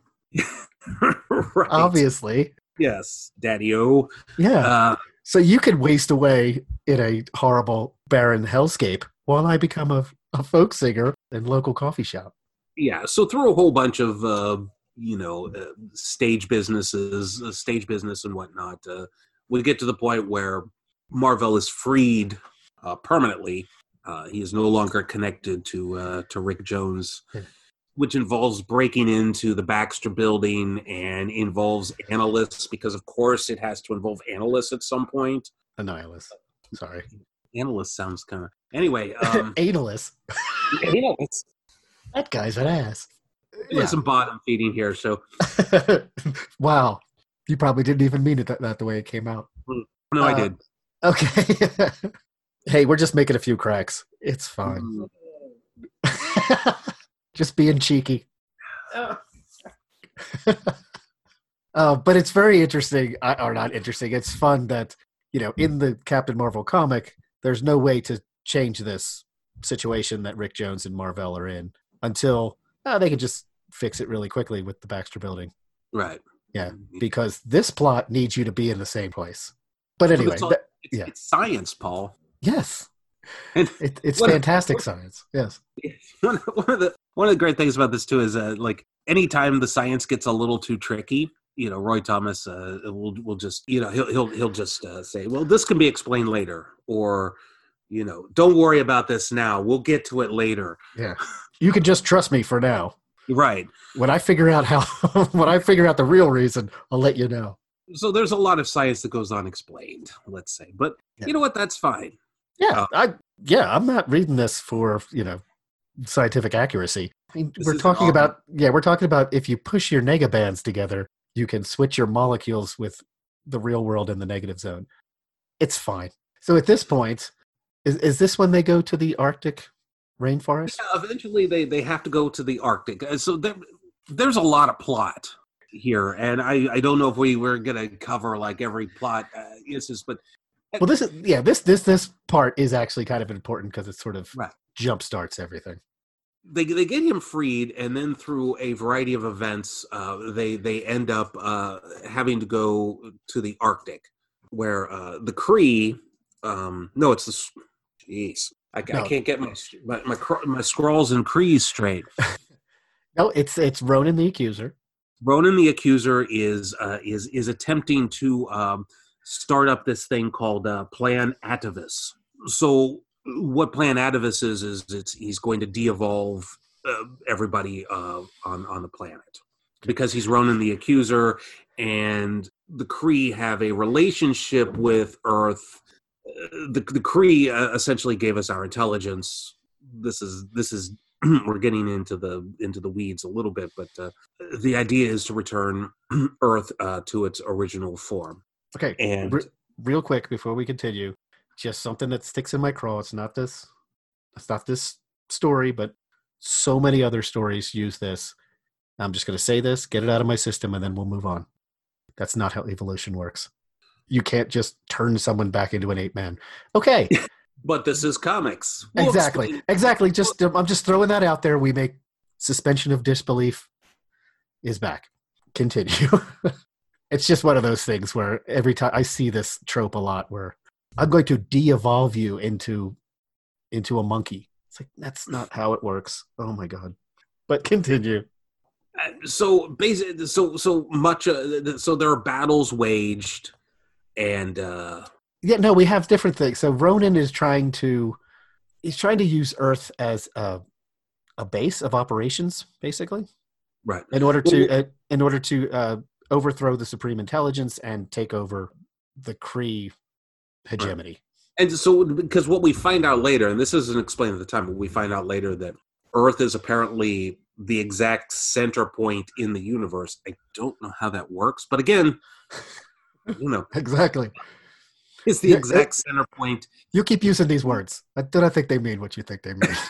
Speaker 3: Right?
Speaker 1: Obviously,
Speaker 3: Yes, Daddy-O.
Speaker 1: yeah.
Speaker 3: Uh,
Speaker 1: So you could waste away in a horrible, barren hellscape while I become a, a folk singer in local coffee shop.
Speaker 3: yeah, so through a whole bunch of uh, you know uh, stage businesses, uh, stage business and whatnot, uh, we get to the point where Marvel is freed uh, permanently. Uh, he is no longer connected to uh, to Rick Jones,
Speaker 1: Yeah.
Speaker 3: which involves breaking into the Baxter Building and involves analysts because, of course, it has to involve analysts at some point.
Speaker 1: Annihilus. Sorry.
Speaker 3: Analyst sounds kind of anyway. Um,
Speaker 1: Analus.
Speaker 3: analysts.
Speaker 1: That guy's an ass.
Speaker 3: Doing some bottom feeding here, so
Speaker 1: Wow. You probably didn't even mean it that, that the way it came out.
Speaker 3: no, I
Speaker 1: Uh,
Speaker 3: did.
Speaker 1: Okay. Hey, we're just making a few cracks. It's fine.
Speaker 3: Mm.
Speaker 1: Just being cheeky. Uh, but it's very interesting, uh, or not interesting. It's fun that, you know, in the Captain Marvel comic, there's no way to change this situation that Rick Jones and Marvel are in until uh, they can just fix it really quickly with the Baxter Building.
Speaker 3: Right.
Speaker 1: Yeah, because this plot needs you to be in the same place. But anyway,
Speaker 3: it's, all,
Speaker 1: that,
Speaker 3: it's,
Speaker 1: yeah.
Speaker 3: it's science, Paul.
Speaker 1: Yes.
Speaker 3: And
Speaker 1: it, it's
Speaker 3: one
Speaker 1: fantastic
Speaker 3: of,
Speaker 1: science. Yes.
Speaker 3: One, one of the one of the great things about this too is uh, like anytime the science gets a little too tricky, you know, Roy Thomas uh, will will just you know he'll he'll he'll just uh, say, well, this can be explained later, or you know, don't worry about this now. We'll get to it later.
Speaker 1: Yeah. You can just trust me for now.
Speaker 3: Right.
Speaker 1: When I figure out how, when I figure out the real reason, I'll let you know.
Speaker 3: So there's a lot of science that goes unexplained, let's say. But yeah. You know what? That's fine.
Speaker 1: Yeah.
Speaker 3: Uh,
Speaker 1: I yeah. I'm not reading this for you know scientific accuracy. I mean, we're talking
Speaker 3: all-
Speaker 1: about yeah. We're talking about if you push your negabands together, you can switch your molecules with the real world in the negative zone. It's fine. So at this point. Is is this when they go to the Arctic rainforest?
Speaker 3: Yeah, eventually they, they have to go to the Arctic. So there, there's a lot of plot here, and I, I don't know if we were going to cover like every plot uh, instance, but
Speaker 1: well, this is yeah this this this part is actually kind of important because it sort of
Speaker 3: right.
Speaker 1: jump starts everything.
Speaker 3: They they get him freed, and then through a variety of events, uh, they they end up uh, having to go to the Arctic, where uh, the Kree. Um, no, it's the. Jeez, I, no. I can't get my my my, my scrolls and Krees straight.
Speaker 1: No, it's it's Ronan the Accuser.
Speaker 3: Ronan the Accuser is uh, is is attempting to um, start up this thing called uh, Plan Atavus. So, what Plan Atavus is is it's he's going to de-evolve uh, everybody uh, on on the planet because he's Ronan the Accuser, and the Kree have a relationship with Earth. The the Kree uh, essentially gave us our intelligence. This is this is we're getting into the into the weeds a little bit, but uh, the idea is to return Earth uh, to its original form.
Speaker 1: Okay,
Speaker 3: and
Speaker 1: Re- real quick before we continue, just something that sticks in my craw. It's not this. It's not this story, but so many other stories use this. I'm just going to say this, get it out of my system, and then we'll move on. That's not how evolution works. You can't just turn someone back into an ape man. Okay.
Speaker 3: But this is comics. We'll
Speaker 1: exactly.
Speaker 3: explain.
Speaker 1: Exactly. Just I'm just throwing that out there. We make suspension of disbelief is back. Continue. It's just one of those things where every time I see this trope a lot where I'm going to de-evolve you into into a monkey. It's like that's not how it works. Oh my God. But continue.
Speaker 3: Uh, so basically so so much uh, so there are battles waged. And uh,
Speaker 1: yeah, no, we have different things. So Ronan is trying to he's trying to use Earth as a a base of operations, basically,
Speaker 3: right?
Speaker 1: In order to uh, in order to uh, overthrow the Supreme Intelligence and take over the Kree hegemony. Right.
Speaker 3: And so, because what we find out later, and this isn't explained at the time, but we find out later that Earth is apparently the exact center point in the universe. I don't know how that works, but again. You know
Speaker 1: exactly.
Speaker 3: It's the exact center point.
Speaker 1: You keep using these words. I do not think they mean what you think they mean.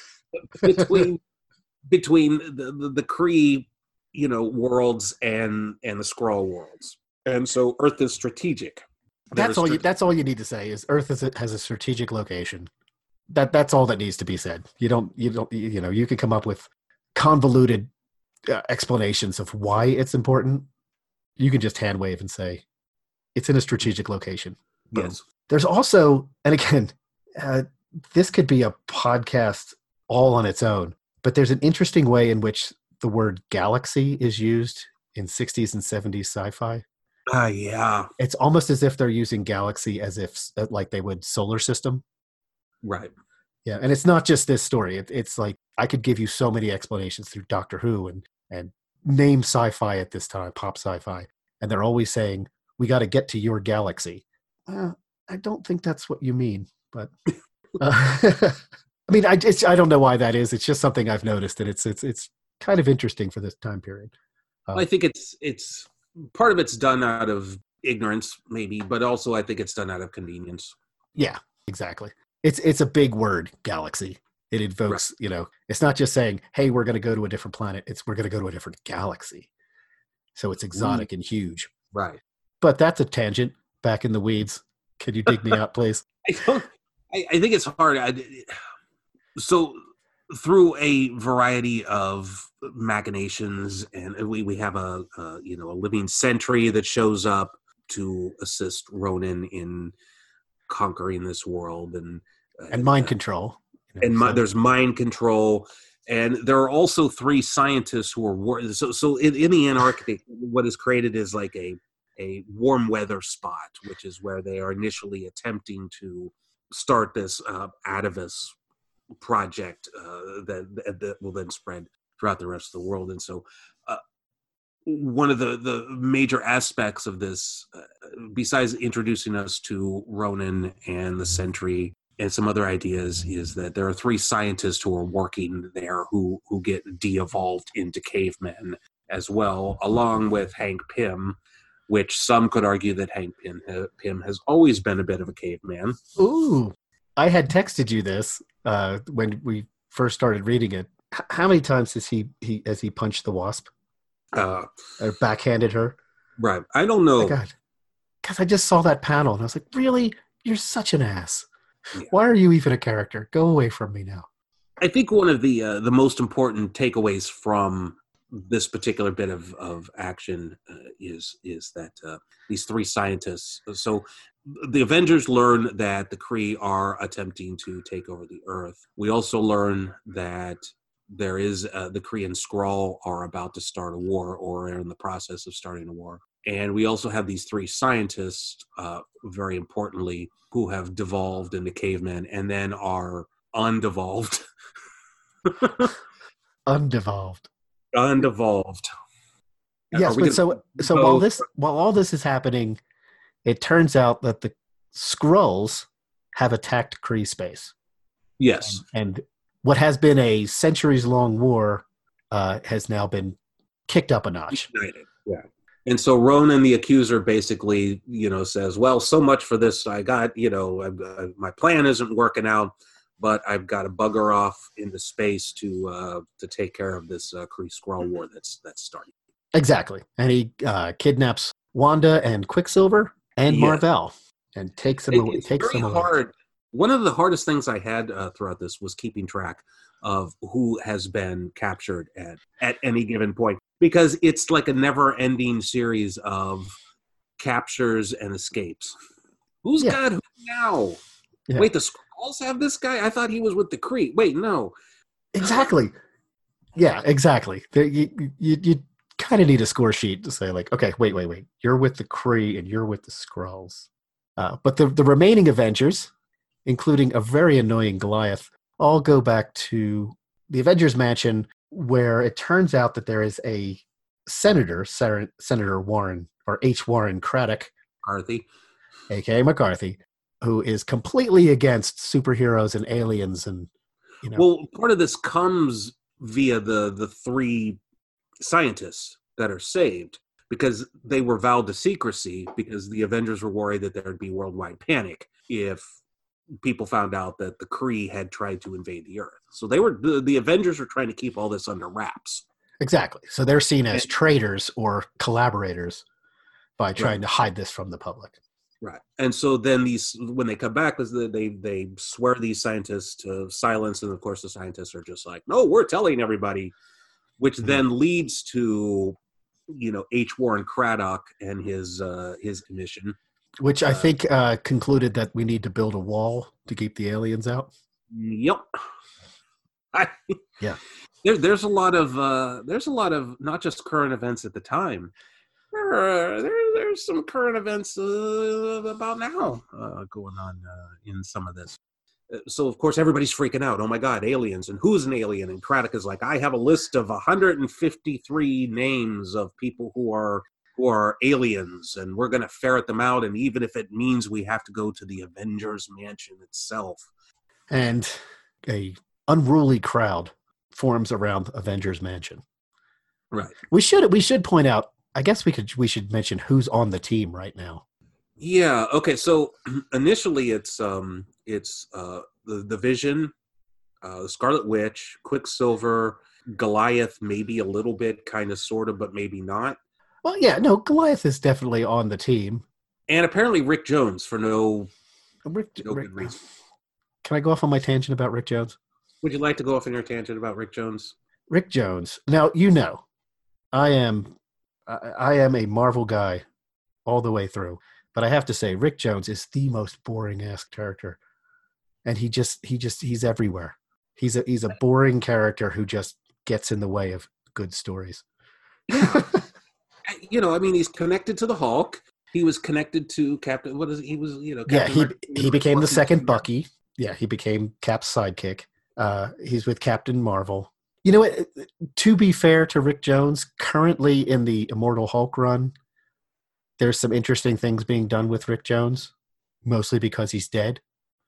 Speaker 3: between between the, the the Kree, you know, worlds and and the Skrull worlds, and so Earth is strategic.
Speaker 1: That's There's all. You, that's all you need to say is Earth is a, has a strategic location. That that's all that needs to be said. You don't. You don't. You know. You can come up with convoluted uh, explanations of why it's important. You can just hand wave and say. It's in a strategic location.
Speaker 3: Yes.
Speaker 1: There's also, and again, uh, this could be a podcast all on its own, but there's an interesting way in which the word galaxy is used in sixties and seventies sci-fi.
Speaker 3: Ah, uh, yeah.
Speaker 1: It's almost as if they're using galaxy as if, like they would solar system.
Speaker 3: Right.
Speaker 1: Yeah, and it's not just this story. It, it's like, I could give you so many explanations through Doctor Who and, and name sci-fi at this time, pop sci-fi, and they're always saying, we got to get to your galaxy. Uh, I don't think that's what you mean, but uh, I mean, I it's, I don't know why that is. It's just something I've noticed, and it's it's it's kind of interesting for this time period. Uh,
Speaker 3: well, I think it's it's part of it's done out of ignorance, maybe, but also I think it's done out of convenience.
Speaker 1: Yeah, exactly. It's it's a big word, galaxy. It invokes, right. You know, it's not just saying, "Hey, we're going to go to a different planet." It's we're going to go to a different galaxy. So it's exotic and huge.
Speaker 3: Right.
Speaker 1: But that's a tangent. Back in the weeds. Could you dig me out, please?
Speaker 3: I don't. I, I think it's hard. I, so through a variety of machinations, and we we have a, a you know a living sentry that shows up to assist Ronan in conquering this world, and uh,
Speaker 1: And mind control. You know,
Speaker 3: and mi-
Speaker 1: so-
Speaker 3: there's mind control. And there are also three scientists who are war- so so in, in the Antarctic. What is created is like a a warm weather spot, which is where they are initially attempting to start this uh, Atavus project uh, that, that will then spread throughout the rest of the world. And so uh, one of the, the major aspects of this, uh, besides introducing us to Ronan and the Sentry and some other ideas, is that there are three scientists who are working there who, who get de-evolved into cavemen as well, along with Hank Pym, which some could argue that Hank Pym, uh, Pym has always been a bit of a caveman.
Speaker 1: Ooh, I had texted you this uh, when we first started reading it. H- how many times has he, he has he punched the wasp
Speaker 3: Uh,
Speaker 1: or backhanded her?
Speaker 3: right. I don't know.
Speaker 1: My God, because I just saw that panel and I was like, really? You're such an ass.
Speaker 3: Yeah.
Speaker 1: Why are you even a character? Go away from me now.
Speaker 3: I think one of the uh, the most important takeaways from this particular bit of, of action uh, is is that uh, these three scientists. So the Avengers learn that the Kree are attempting to take over the Earth. We also learn that there is uh, the Kree and Skrull are about to start a war, or are in the process of starting a war. And we also have these three scientists, uh, very importantly, who have devolved into cavemen and then are undevolved.
Speaker 1: Undevolved.
Speaker 3: Undevolved.
Speaker 1: Yes,
Speaker 3: Are we
Speaker 1: but so
Speaker 3: gonna
Speaker 1: so
Speaker 3: go-
Speaker 1: while this while all this is happening, it turns out that the Skrulls have attacked Kree space,
Speaker 3: Yes.
Speaker 1: and what has been a centuries-long war uh, has now been kicked up a notch.
Speaker 3: United. Yeah. And so Ronan the Accuser basically, you know, says, well, so much for this. I got, you know, I've, uh, my plan isn't working out, but I've got to bugger off into space to uh, to take care of this uh, Kree Skrull war that's that's starting.
Speaker 1: Exactly, and he uh, kidnaps Wanda and Quicksilver and
Speaker 3: Yeah.
Speaker 1: Mar-Vell and takes them
Speaker 3: It-
Speaker 1: away.
Speaker 3: it's
Speaker 1: Takes
Speaker 3: very
Speaker 1: them away.
Speaker 3: hard. One of the hardest things I had uh, throughout this was keeping track of who has been captured at, at any given point, because it's like a never-ending series of captures and escapes. Who's
Speaker 1: Yeah.
Speaker 3: got who now?
Speaker 1: Yeah.
Speaker 3: Wait, the Skrulls have this guy? I thought he was with the Kree. Wait, no.
Speaker 1: Exactly. Yeah, exactly. There, you you, you kind of need a score sheet to say like, okay, wait, wait, wait. You're with the Kree and you're with the Skrulls. Uh, but the the remaining Avengers, including a very annoying Goliath, all go back to the Avengers Mansion, where it turns out that there is a senator, Sen- Senator Warren or H. Warren Craddock,
Speaker 3: Carthy.
Speaker 1: aka McCarthy, who is completely against superheroes and aliens, and you know,
Speaker 3: Well, part of this comes via the the three scientists that are saved, because they were vowed to secrecy, because the Avengers were worried that there would be worldwide panic if people found out that the Kree had tried to invade the Earth. So they were the, the Avengers were trying to keep all this under wraps.
Speaker 1: exactly. So they're seen as
Speaker 3: And-
Speaker 1: traitors or collaborators by trying to hide this from the public.
Speaker 3: Right. And so then these, when they come back, is that they they swear these scientists to silence, and of course the scientists are just like, no, we're telling everybody, which
Speaker 1: Mhm.
Speaker 3: then leads to, you know, H. Warren Craddock and his uh, his mission.
Speaker 1: Which I
Speaker 3: Uh,
Speaker 1: think uh, concluded that we need to build a wall to keep the aliens out.
Speaker 3: Yep. I,
Speaker 1: Yeah.
Speaker 3: There, there's a lot of uh, there's a lot of not just current events at the time. There, are, there there's some current events uh, about now uh, going on uh, in some of this. Uh, So of course everybody's freaking out. Oh my God, aliens! And who's an alien? And Craddock is like, I have a list of one hundred fifty-three names of people who are who are aliens, and we're going to ferret them out. And even if it means we have to go to the Avengers Mansion itself.
Speaker 1: And a unruly crowd forms around Avengers Mansion.
Speaker 3: Right.
Speaker 1: We should we should point out. I guess we could we should mention who's on the team right now.
Speaker 3: Yeah. Okay. So initially, it's um, it's uh, the the Vision, uh, the Scarlet Witch, Quicksilver, Goliath, maybe a little bit, kind of, sort of, but maybe not.
Speaker 1: Well, yeah, no, Goliath is definitely on the team.
Speaker 3: And apparently Rick Jones for no,
Speaker 1: Rick,
Speaker 3: no
Speaker 1: Rick,
Speaker 3: good reason.
Speaker 1: Can I go off on my tangent about Rick Jones?
Speaker 3: Would you like to go off on your tangent about Rick Jones?
Speaker 1: Rick Jones. Now, you know, I am I, I am a Marvel guy all the way through. But I have to say, Rick Jones is the most boring-ass character. And he just, he just, he's everywhere. He's a, he's a boring character who just gets in the way of good stories.
Speaker 3: Yeah. You know, I mean, he's connected to the Hulk. He was connected to Captain, what is it? He was, you know,
Speaker 1: yeah,
Speaker 3: Captain
Speaker 1: he he became the second Bucky. Yeah, he became Cap's sidekick. Uh, he's with Captain Marvel. You know what? To be fair to Rick Jones, currently in the Immortal Hulk run, there's some interesting things being done with Rick Jones, mostly because he's dead.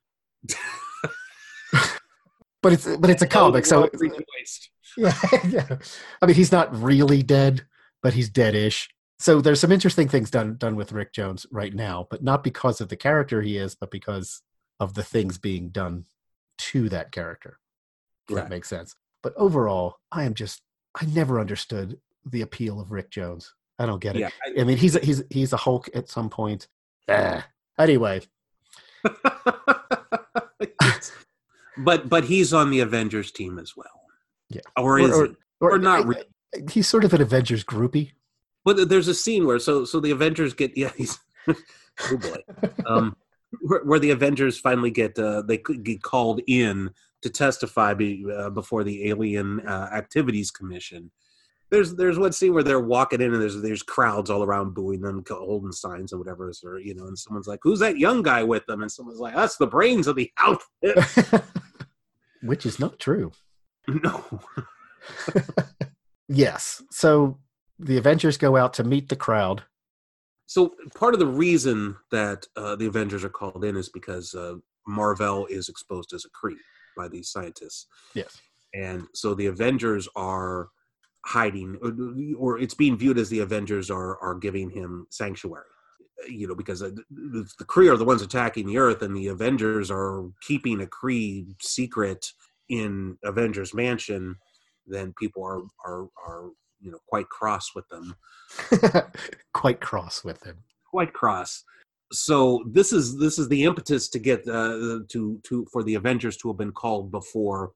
Speaker 1: but it's but it's a comic, so yeah, yeah. I mean, he's not really dead, but he's dead-ish. So there's some interesting things done done with Rick Jones right now, but not because of the character he is, but because of the things being done to that character. If
Speaker 3: Right.
Speaker 1: that makes sense. But overall, I am just I never understood the appeal of Rick Jones. I don't get it.
Speaker 3: Yeah,
Speaker 1: I, I mean, he's a, he's he's a Hulk at some point. Ah. Anyway,
Speaker 3: but but he's on the Avengers team as well.
Speaker 1: Yeah.
Speaker 3: Or is
Speaker 1: or,
Speaker 3: he?
Speaker 1: or,
Speaker 3: Or not
Speaker 1: I-
Speaker 3: really.
Speaker 1: He's sort of an Avengers groupie.
Speaker 3: But there's a scene where so so the Avengers get yeah he's oh boy um where, where the Avengers finally get uh, they could get called in to testify be, uh, before the Alien uh, Activities Commission. There's there's one scene where they're walking in and there's there's crowds all around booing them, holding signs and whatever, or you know, and someone's like, "Who's that young guy with them?" And someone's like, "That's the brains of the outfit."
Speaker 1: Which is not true.
Speaker 3: No.
Speaker 1: Yes. So the Avengers go out to meet the crowd.
Speaker 3: So part of the reason that uh, the Avengers are called in is because uh, Mar-Vell is exposed as a Kree by these scientists.
Speaker 1: Yes.
Speaker 3: And so the Avengers are hiding, or, or it's being viewed as the Avengers are are giving him sanctuary. You know, because uh, the Kree are the ones attacking the Earth, and the Avengers are keeping a Kree secret in Avengers Mansion. Then people are are are you know quite cross with them.
Speaker 1: Quite cross with him.
Speaker 3: Quite cross. So this is this is the impetus to get uh, to to for the Avengers to have been called before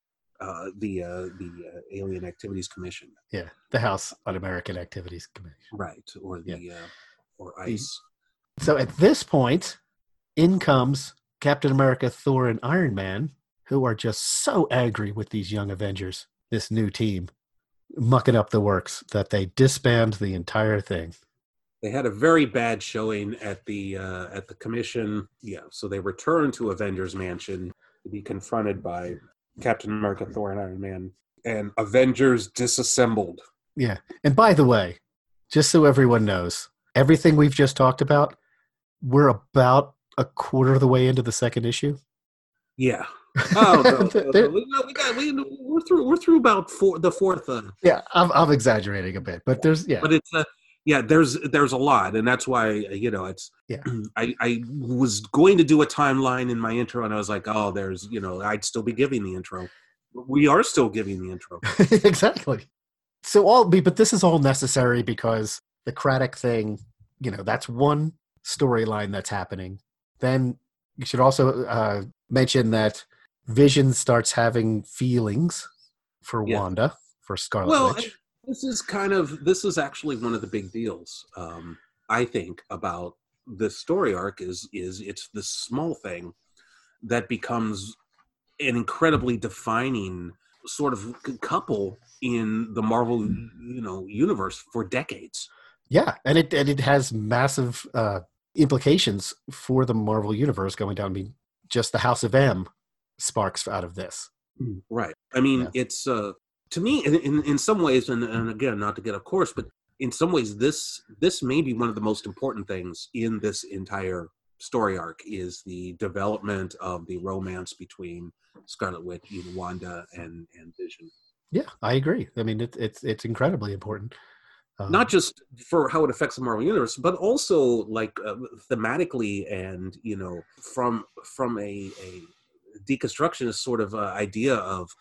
Speaker 3: uh, the uh, the uh, Alien Activities Commission.
Speaker 1: Yeah, the House Un-American Activities Commission.
Speaker 3: Right, or the
Speaker 1: Yeah.
Speaker 3: uh, or ICE.
Speaker 1: So at this point, in comes Captain America, Thor, and Iron Man, who are just so angry with these young Avengers, this new team, mucking up the works, that they disband the entire thing.
Speaker 3: They had a very bad showing at the uh, at the commission. Yeah, so they returned to Avengers Mansion to be confronted by Captain America, Thor, and Iron Man, and Avengers disassembled.
Speaker 1: Yeah. And by the way, just so everyone knows, everything we've just talked about, we're about a quarter of the way into the second issue.
Speaker 3: Yeah. Oh no, no,
Speaker 1: There-
Speaker 3: no, we, no, we got we, we're through we're through about four, the fourth. Uh,
Speaker 1: Yeah, I'm, I'm exaggerating a bit, but there's, yeah.
Speaker 3: but it's uh, yeah, there's there's a lot, and that's why uh, you know it's.
Speaker 1: Yeah.
Speaker 3: I I was going to do a timeline in my intro, and I was like, oh, there's you know I'd still be giving the intro. We are still giving the intro.
Speaker 1: Exactly. So all, but this is all necessary because the Craddock thing, you know, that's one storyline that's happening. Then you should also uh, mention that Vision starts having feelings for
Speaker 3: Yeah.
Speaker 1: Wanda, for Scarlet
Speaker 3: Well,
Speaker 1: Witch.
Speaker 3: this is kind of this is actually one of the big deals. Um, I think about this story arc is is it's this small thing that becomes an incredibly defining sort of c- couple in the Marvel you know universe for decades.
Speaker 1: Yeah, and it and it has massive uh, implications for the Marvel universe going down. I mean, just the House of M sparks out of this.
Speaker 3: Right. I mean,
Speaker 1: Yeah.
Speaker 3: it's uh, to me in, in in some ways, and, and again, not to get off course, but in some ways, this this may be one of the most important things in this entire story arc is the development of the romance between Scarlet Witch, and Wanda, and and Vision.
Speaker 1: Yeah, I agree. I mean, it, it's it's incredibly important. Um,
Speaker 3: Not just for how it affects the Marvel universe, but also like uh, thematically, and you know, from from a, a deconstructionist sort of uh, idea of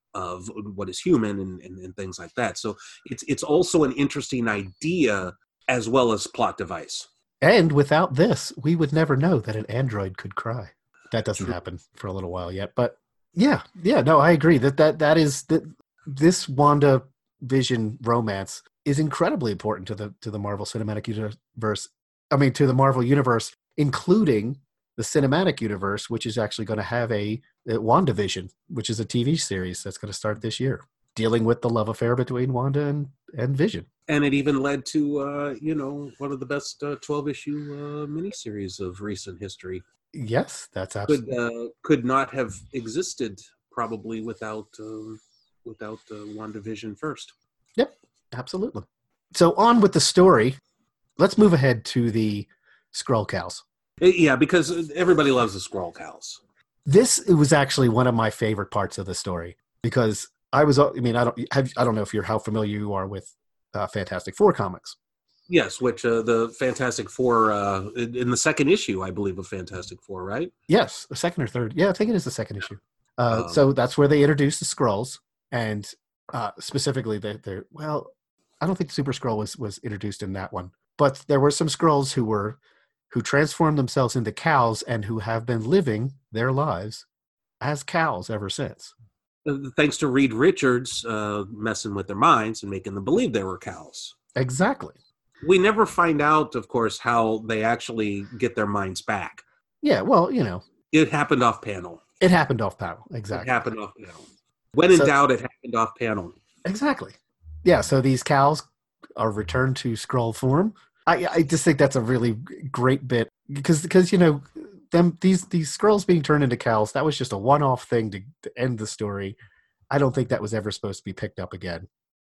Speaker 3: of what is human and, and, and things like that. So it's it's also an interesting idea as well as plot device.
Speaker 1: And without this, we would never know that an android could cry. That doesn't
Speaker 3: True.
Speaker 1: happen for a little while yet. But yeah, yeah, no, I agree that that, that is that this Wanda Vision romance is incredibly important to the to the Marvel Cinematic Universe. I mean, to the Marvel Universe, including the cinematic universe, which is actually going to have a, a WandaVision, which is a T V series that's going to start this year, dealing with the love affair between Wanda and, and Vision.
Speaker 3: And it even led to, uh, you know, one of the best uh, twelve-issue uh, miniseries of recent history.
Speaker 1: Yes, that's
Speaker 3: Could
Speaker 1: absolutely
Speaker 3: uh, could not have existed probably without um, without uh, WandaVision first.
Speaker 1: Yep, absolutely. So on with the story. Let's move ahead to the Skrull Cows.
Speaker 3: Yeah, because everybody loves the Skrull Cows.
Speaker 1: This was actually one of my favorite parts of the story because I was. I mean, I don't. Have, I don't know if you're how familiar you are with uh, Fantastic Four comics.
Speaker 3: Yes, which uh, the Fantastic Four uh, in, in the second issue, I believe, of Fantastic Four, right?
Speaker 1: Yes, the second or third. Yeah, I think it is the second issue. Uh,
Speaker 3: Um,
Speaker 1: so that's where they introduced the Skrulls, and uh, specifically, they they well, I don't think Super Skrull was was introduced in that one, but there were some Skrulls who were who transformed themselves into cows and who have been living their lives as cows ever since.
Speaker 3: Thanks to Reed Richards uh, messing with their minds and making them believe they were cows.
Speaker 1: Exactly.
Speaker 3: We never find out, of course, how they actually get their minds back.
Speaker 1: Yeah. Well, you know,
Speaker 3: It happened off panel.
Speaker 1: it happened off panel.
Speaker 3: It
Speaker 1: Exactly.
Speaker 3: happened off panel. When in
Speaker 1: So-
Speaker 3: doubt, it happened off panel.
Speaker 1: Exactly. Yeah. So these cows are returned to Skrull form. I, I just think that's a really great bit because because you know them these these Skrulls being turned into cows, that was just a one-off thing to, to end the story. I don't think that was ever supposed to be picked up again.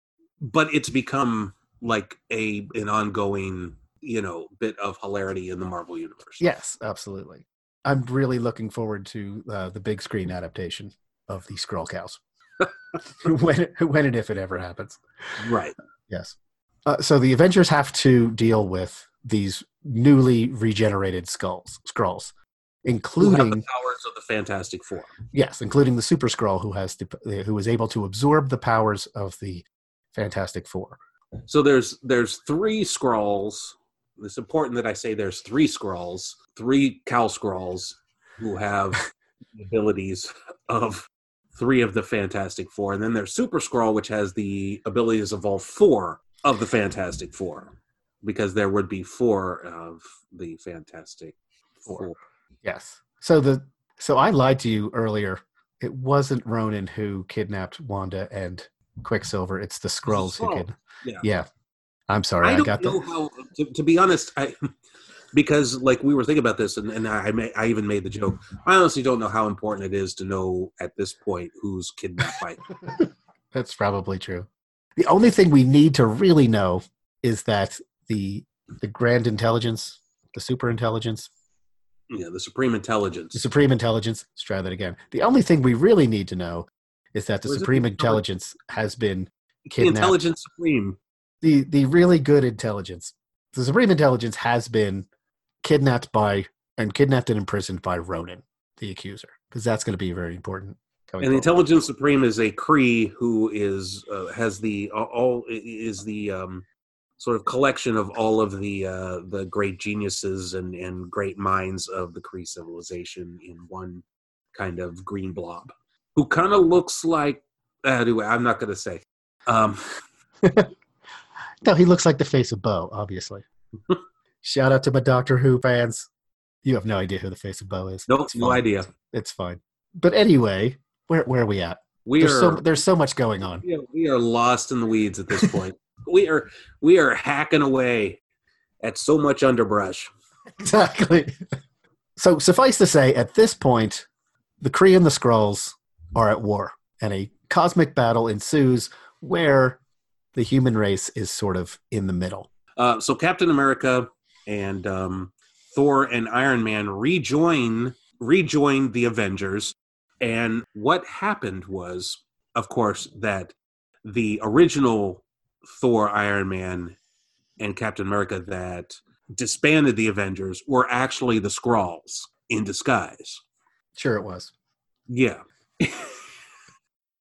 Speaker 3: But it's become like a an ongoing, you know, bit of hilarity in the Marvel universe.
Speaker 1: Yes, absolutely. I'm really looking forward to uh, the big screen adaptation of the Skrull cows when when and if it ever happens.
Speaker 3: Right.
Speaker 1: Yes. Uh, so the Avengers have to deal with these newly regenerated skulls, Skrulls,
Speaker 3: Who have
Speaker 1: including
Speaker 3: the powers of the Fantastic Four.
Speaker 1: yes, including the Super Skrull who has to, who is able to absorb the powers of the Fantastic Four.
Speaker 3: So there's there's three Skrulls. It's important that I say there's three Skrulls, three cow Skrulls who have the abilities of three of the Fantastic Four, and then there's Super Skrull, which has the abilities of all four of the Fantastic Four, because there would be four of the Fantastic Four.
Speaker 1: Yes. So the so I lied to you earlier. It wasn't Ronan who kidnapped Wanda and Quicksilver. It's the Skrulls who
Speaker 3: Skrull.
Speaker 1: kid.
Speaker 3: Yeah.
Speaker 1: Yeah. I'm sorry.
Speaker 3: I
Speaker 1: I,
Speaker 3: don't
Speaker 1: got
Speaker 3: know
Speaker 1: the.
Speaker 3: how. To, to be honest, I because like we were thinking about this, and, and I may, I even made the joke. I honestly don't know how important it is to know at this point who's kidnapped by.
Speaker 1: That's probably true. The only thing we need to really know is that the the Grand Intelligence, the Super Intelligence,
Speaker 3: Yeah, the Supreme
Speaker 1: the
Speaker 3: Intelligence.
Speaker 1: Supreme Intelligence. Let's try that again. The only thing we really need to know is that the
Speaker 3: Or is it
Speaker 1: Supreme
Speaker 3: the
Speaker 1: Intelligence has been
Speaker 3: The
Speaker 1: kidnapped.
Speaker 3: Intelligence Supreme.
Speaker 1: The the really good intelligence. The Supreme Intelligence has been kidnapped by and kidnapped and imprisoned by Ronan, the accuser, because that's going to be very important. going
Speaker 3: And the
Speaker 1: forward.
Speaker 3: Intelligence Supreme is a Kree who is uh, has the uh, all is the um, sort of collection of all of the uh, the great geniuses and, and great minds of the Kree civilization in one kind of green blob, who kind of looks like. Anyway, I'm not going to say. Um,
Speaker 1: No, he looks like the face of Bo, obviously. Shout out to my Doctor Who fans. You have no idea who the face of Bo is.
Speaker 3: no,
Speaker 1: It's
Speaker 3: no
Speaker 1: fine.
Speaker 3: idea.
Speaker 1: It's fine. But anyway, where where are we at?
Speaker 3: We
Speaker 1: There's
Speaker 3: are
Speaker 1: so there's so much going on.
Speaker 3: we are we are lost in the weeds at this point. we are we are hacking away at so much underbrush.
Speaker 1: Exactly. So suffice to say, at this point, the Kree and the Skrulls are at war, and a cosmic battle ensues where the human race is sort of in the middle.
Speaker 3: Uh, so Captain America and um, Thor and Iron Man rejoin rejoin the Avengers, and what happened was, of course, that the original Thor, Iron Man, and Captain America that disbanded the Avengers were actually the Skrulls in disguise.
Speaker 1: Sure, it was.
Speaker 3: Yeah.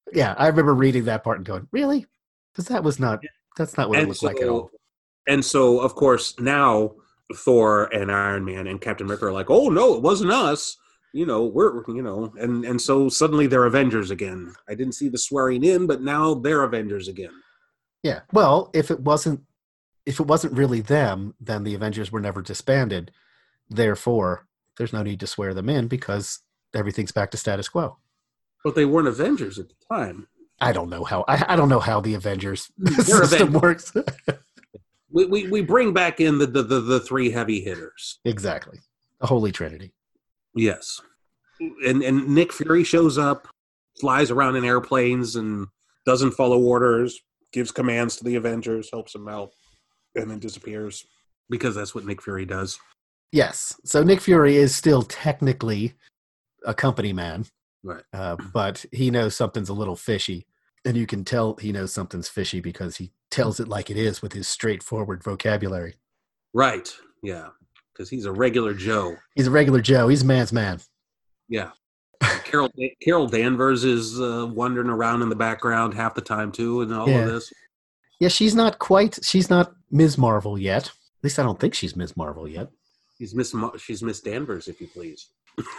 Speaker 1: Yeah, I remember reading that part and going, really? Because that was not, that's not what
Speaker 3: And
Speaker 1: it looked
Speaker 3: so,
Speaker 1: like at all.
Speaker 3: and so, of course, now Thor and Iron Man and Captain America are like, oh, no, it wasn't us. You know, we're, you know, and, and so suddenly they're Avengers again. I didn't see the swearing in, but now they're Avengers again.
Speaker 1: Yeah. Well, if it wasn't, if it wasn't really them, then the Avengers were never disbanded. Therefore, there's no need to swear them in because everything's back to status quo.
Speaker 3: But they weren't Avengers at the time.
Speaker 1: I don't know how, I, I don't know how the Avengers
Speaker 3: They're
Speaker 1: system
Speaker 3: Avengers.
Speaker 1: works.
Speaker 3: We, we we bring back in the, the, the, the three heavy hitters.
Speaker 1: Exactly. The Holy Trinity.
Speaker 3: Yes. And and Nick Fury shows up, flies around in airplanes and doesn't follow orders, gives commands to the Avengers, helps them out, and then disappears. Because that's what Nick Fury does.
Speaker 1: Yes. So Nick Fury is still technically a company man.
Speaker 3: Right.
Speaker 1: Uh, but he knows something's a little fishy. And you can tell he knows something's fishy because he tells it like it is with his straightforward vocabulary.
Speaker 3: Right. Yeah. Because he's a regular Joe.
Speaker 1: He's a regular Joe. He's a man's man.
Speaker 3: Yeah. Carol Carol Danvers is uh, wandering around in the background half the time too, and all
Speaker 1: Yeah.
Speaker 3: of this.
Speaker 1: Yeah, she's not quite, she's not Miz Marvel yet. At least I don't think she's Miz Marvel yet.
Speaker 3: She's Miss Mar- she's Miss Danvers, if you please.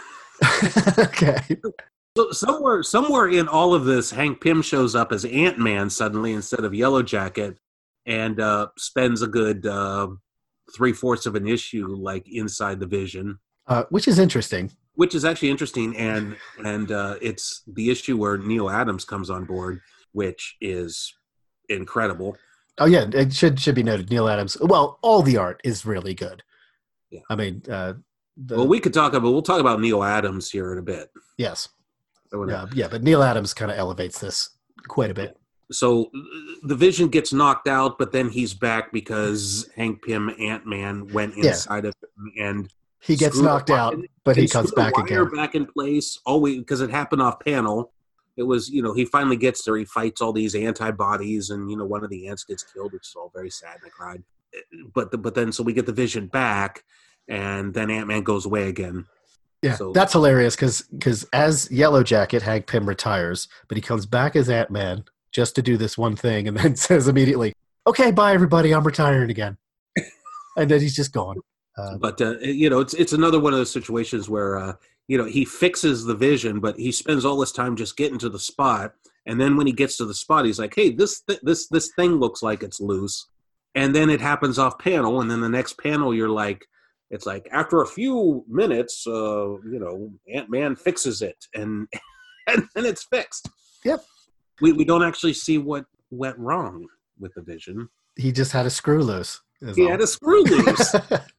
Speaker 1: Okay.
Speaker 3: So somewhere, somewhere in all of this, Hank Pym shows up as Ant-Man suddenly instead of Yellow Jacket, and uh, spends a good uh, three fourths of an issue like inside the Vision,
Speaker 1: Uh, which is interesting.
Speaker 3: which is actually interesting. And and uh, it's the issue where Neil Adams comes on board, which is incredible.
Speaker 1: Oh yeah, it should should be noted. Neil Adams. Well, all the art is really good.
Speaker 3: Yeah.
Speaker 1: I mean, uh, the,
Speaker 3: Well, we could talk about we'll talk about Neil Adams here in a bit.
Speaker 1: yes,
Speaker 3: So,
Speaker 1: yeah, yeah. But Neil Adams kind of elevates this quite a bit.
Speaker 3: so the Vision gets knocked out, but then he's back because Hank Pym Ant-Man went
Speaker 1: Yeah.
Speaker 3: inside of him and
Speaker 1: He gets
Speaker 3: screwed
Speaker 1: knocked
Speaker 3: the
Speaker 1: out,
Speaker 3: wire-
Speaker 1: but he
Speaker 3: and
Speaker 1: comes
Speaker 3: screwed the
Speaker 1: back
Speaker 3: wire
Speaker 1: again.
Speaker 3: back in place. Always because it happened off panel. It was, you know, he finally gets there. He fights all these antibodies, and you know, one of the ants gets killed, which is all very sad. And I cried. But the, but then so we get the Vision back, and then Ant-Man goes away again.
Speaker 1: Yeah,
Speaker 3: So-
Speaker 1: that's hilarious because as Yellow Jacket, Hank Pym retires, but he comes back as Ant-Man just to do this one thing and then says immediately, okay, bye, everybody, I'm retiring again. And then he's just gone. Uh,
Speaker 3: But uh, you know, it's it's another one of those situations where uh, you know he fixes the Vision, but he spends all this time just getting to the spot, and then when he gets to the spot, he's like, "Hey, this th- this this thing looks like it's loose," and then it happens off panel, and then the next panel, you're like, it's like after a few minutes, uh, you know, Ant-Man fixes it, and and then it's fixed.
Speaker 1: Yep.
Speaker 3: We we don't actually see what went wrong with the Vision.
Speaker 1: he just had a screw loose. is
Speaker 3: He
Speaker 1: all.
Speaker 3: had a screw loose.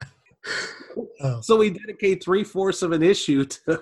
Speaker 1: Oh.
Speaker 3: So we dedicate three fourths of an issue to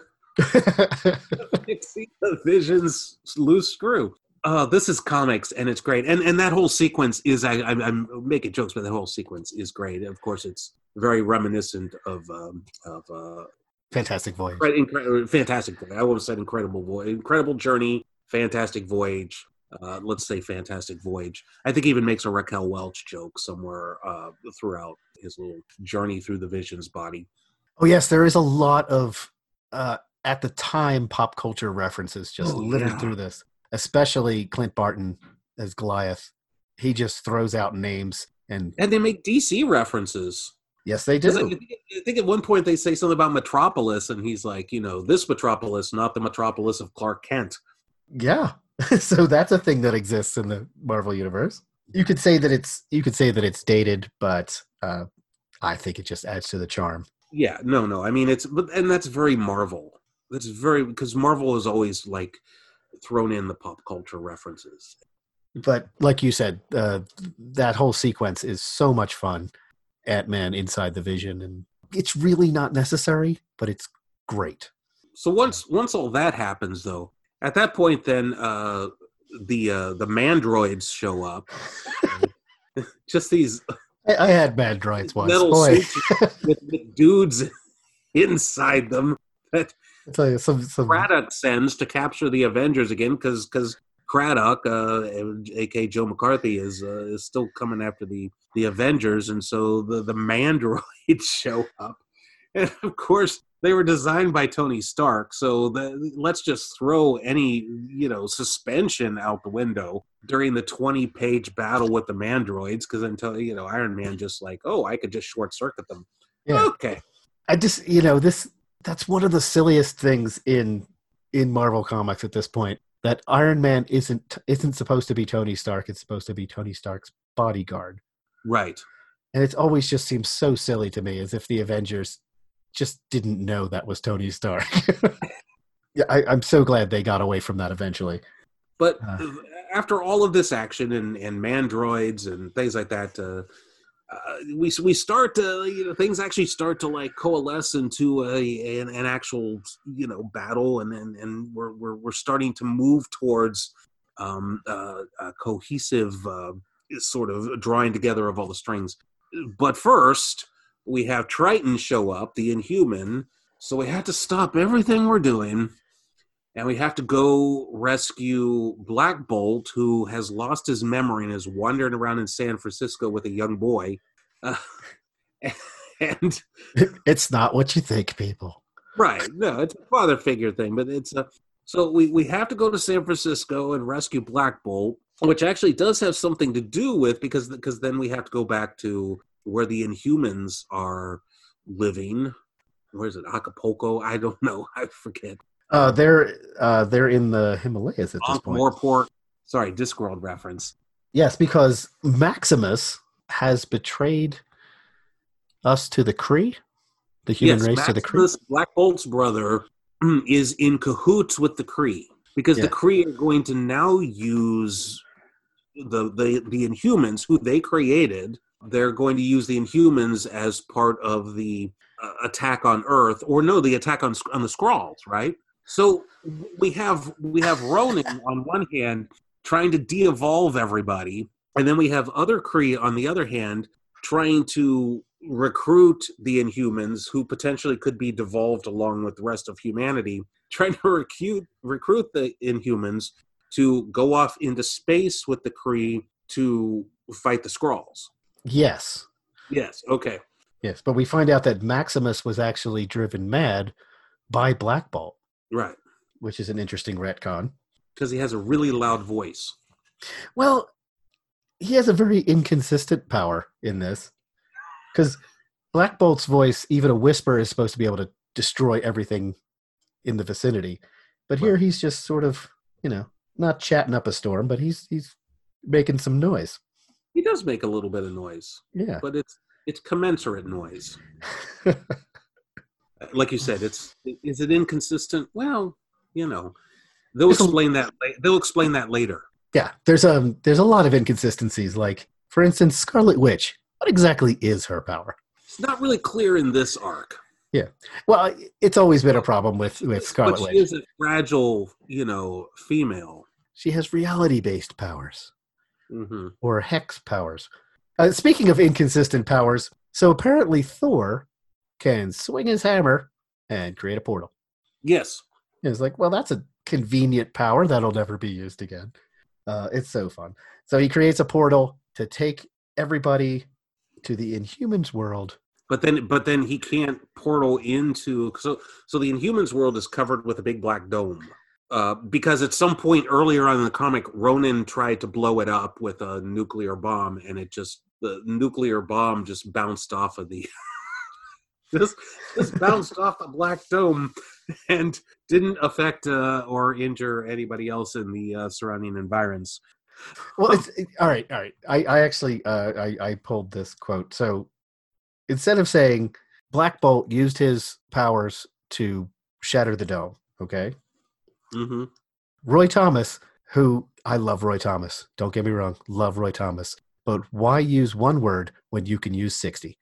Speaker 3: fixing the Vision's loose screw. Uh, this is comics, and it's great. And and that whole sequence is, I, I'm, I'm making jokes, but the whole sequence is great. Of course, it's very reminiscent of um, of uh,
Speaker 1: Fantastic Voyage.
Speaker 3: incre- fantastic. I would have said incredible voyage, incredible journey, fantastic voyage. Uh, let's say fantastic voyage. I think he even makes a Raquel Welch joke somewhere uh, throughout his little journey through the Vision's body.
Speaker 1: Oh, yes, there is a lot of, uh, at the time, pop culture references just
Speaker 3: Oh,
Speaker 1: littered
Speaker 3: yeah.
Speaker 1: through this, especially Clint Barton as Goliath. He just throws out names, and
Speaker 3: And they make D C references.
Speaker 1: yes, they
Speaker 3: 'Cause I
Speaker 1: do.
Speaker 3: think, I think at one point they say something about Metropolis, and he's like, you know, this Metropolis, not the Metropolis of Clark Kent.
Speaker 1: Yeah. So that's a thing that exists in the Marvel universe. You could say that it's you could say that it's dated, but uh, I think it just adds to the charm.
Speaker 3: Yeah, no, no. I mean, it's, but and that's very Marvel. That's very, because Marvel has always like thrown in the pop culture references.
Speaker 1: But like you said, uh, that whole sequence is so much fun. Ant-Man inside the Vision, and it's really not necessary, but it's great.
Speaker 3: So once once all that happens, though, at that point, then uh, the uh, the Mandroids show up. Just these
Speaker 1: I, I had Mad Droids once.
Speaker 3: metal
Speaker 1: Boy,
Speaker 3: suits with, with dudes inside them that
Speaker 1: I'll tell you some some.
Speaker 3: Craddock sends to capture the Avengers again, because because Craddock, uh, aka Joe McCarthy, is uh, is still coming after the, the Avengers, and so the the Mandroids show up, and of course they were designed by Tony Stark, so the, let's just throw any, you know, suspension out the window during the twenty-page battle with the Mandroids, because until, you know, Iron Man just like, oh, I could just short-circuit them.
Speaker 1: Yeah.
Speaker 3: Okay.
Speaker 1: I just, you know, this that's one of the silliest things in in Marvel Comics at this point, that Iron Man isn't isn't supposed to be Tony Stark, it's supposed to be Tony Stark's bodyguard.
Speaker 3: Right.
Speaker 1: And it always just seems so silly to me, as if the Avengers just didn't know that was Tony Stark. Yeah, I, I'm so glad they got away from that eventually.
Speaker 3: But
Speaker 1: Uh.
Speaker 3: after all of this action and, and Mandroids and things like that, uh, uh, we we start to, you know, things actually start to like coalesce into a an, an actual, you know, battle, and and, and we're, we're we're starting to move towards um, uh, a cohesive uh, sort of drawing together of all the strings. But first, we have Triton show up, the Inhuman, so we have to stop everything we're doing, and we have to go rescue Black Bolt, who has lost his memory and is wandering around in San Francisco with a young boy. Uh, and
Speaker 1: It's not what you think, people.
Speaker 3: right, no, it's a father figure thing, but it's a so we we have to go to San Francisco and rescue Black Bolt, which actually does have something to do with, because because then we have to go back to where the Inhumans are living. Where is it? Acapulco? I don't know. I forget.
Speaker 1: Uh, they're uh, they're in the Himalayas at this point.
Speaker 3: Morport. Sorry, Discworld reference.
Speaker 1: Yes, because Maximus has betrayed us to the Kree, the human
Speaker 3: yes,
Speaker 1: race
Speaker 3: Maximus,
Speaker 1: to the Kree.
Speaker 3: Black Bolt's brother, is in cahoots with the Kree, because
Speaker 1: Yeah.
Speaker 3: the Kree are going to now use the, the the Inhumans, who they created. They're going to use the Inhumans as part of the uh, attack on Earth, or no, the attack on on the Skrulls, right? So we have we have Ronan on one hand trying to de-evolve everybody, and then we have other Kree on the other hand trying to recruit the Inhumans, who potentially could be devolved along with the rest of humanity, trying to recruit recruit the Inhumans to go off into space with the Kree to fight the Skrulls.
Speaker 1: Yes,
Speaker 3: Yes, okay.
Speaker 1: yes, but we find out that Maximus was actually driven mad by Black Bolt,
Speaker 3: Right.
Speaker 1: which is an interesting retcon.
Speaker 3: Because he has a really loud voice.
Speaker 1: Well, he has a very inconsistent power in this, because Black Bolt's voice, even a whisper, is supposed to be able to destroy everything in the vicinity. But here
Speaker 3: Right.
Speaker 1: he's just sort of, you know, not chatting up a storm, but he's he's making some noise.
Speaker 3: He does make a little bit of noise,
Speaker 1: Yeah.
Speaker 3: but it's it's commensurate noise. Like you said, it's is it inconsistent? Well, you know, they'll
Speaker 1: There's a-
Speaker 3: explain that. la- They'll explain that later.
Speaker 1: Yeah, there's a there's a lot of inconsistencies. Like, for instance, Scarlet Witch. What exactly is her power?
Speaker 3: It's not really clear in this arc.
Speaker 1: Well, it's always been a problem with with Scarlet
Speaker 3: but
Speaker 1: Witch.
Speaker 3: she is a fragile, you know, female.
Speaker 1: She has reality-based powers
Speaker 3: Mm-hmm.
Speaker 1: or hex powers. Uh, speaking of inconsistent powers, so apparently Thor can swing his hammer and create a portal.
Speaker 3: Yes.
Speaker 1: It's like, well, that's a convenient power that'll never be used again. Uh, it's so fun. So he creates a portal to take everybody to the Inhumans world.
Speaker 3: But then, but then he can't portal into so so the Inhumans world is covered with a big black dome. Uh, because at some point earlier on in the comic, Ronan tried to blow it up with a nuclear bomb, and it just the nuclear bomb just bounced off of the just just bounced off the black dome and didn't affect uh, or injure anybody else in the uh, surrounding environs.
Speaker 1: Well, it's it, all right. All right. I, I actually uh, I, I pulled this quote. So instead of saying Black Bolt used his powers to shatter the dome, okay?
Speaker 3: Mm-hmm.
Speaker 1: Roy Thomas, who I love Roy Thomas. Don't get me wrong, love Roy Thomas. But why use one word when you can use sixty?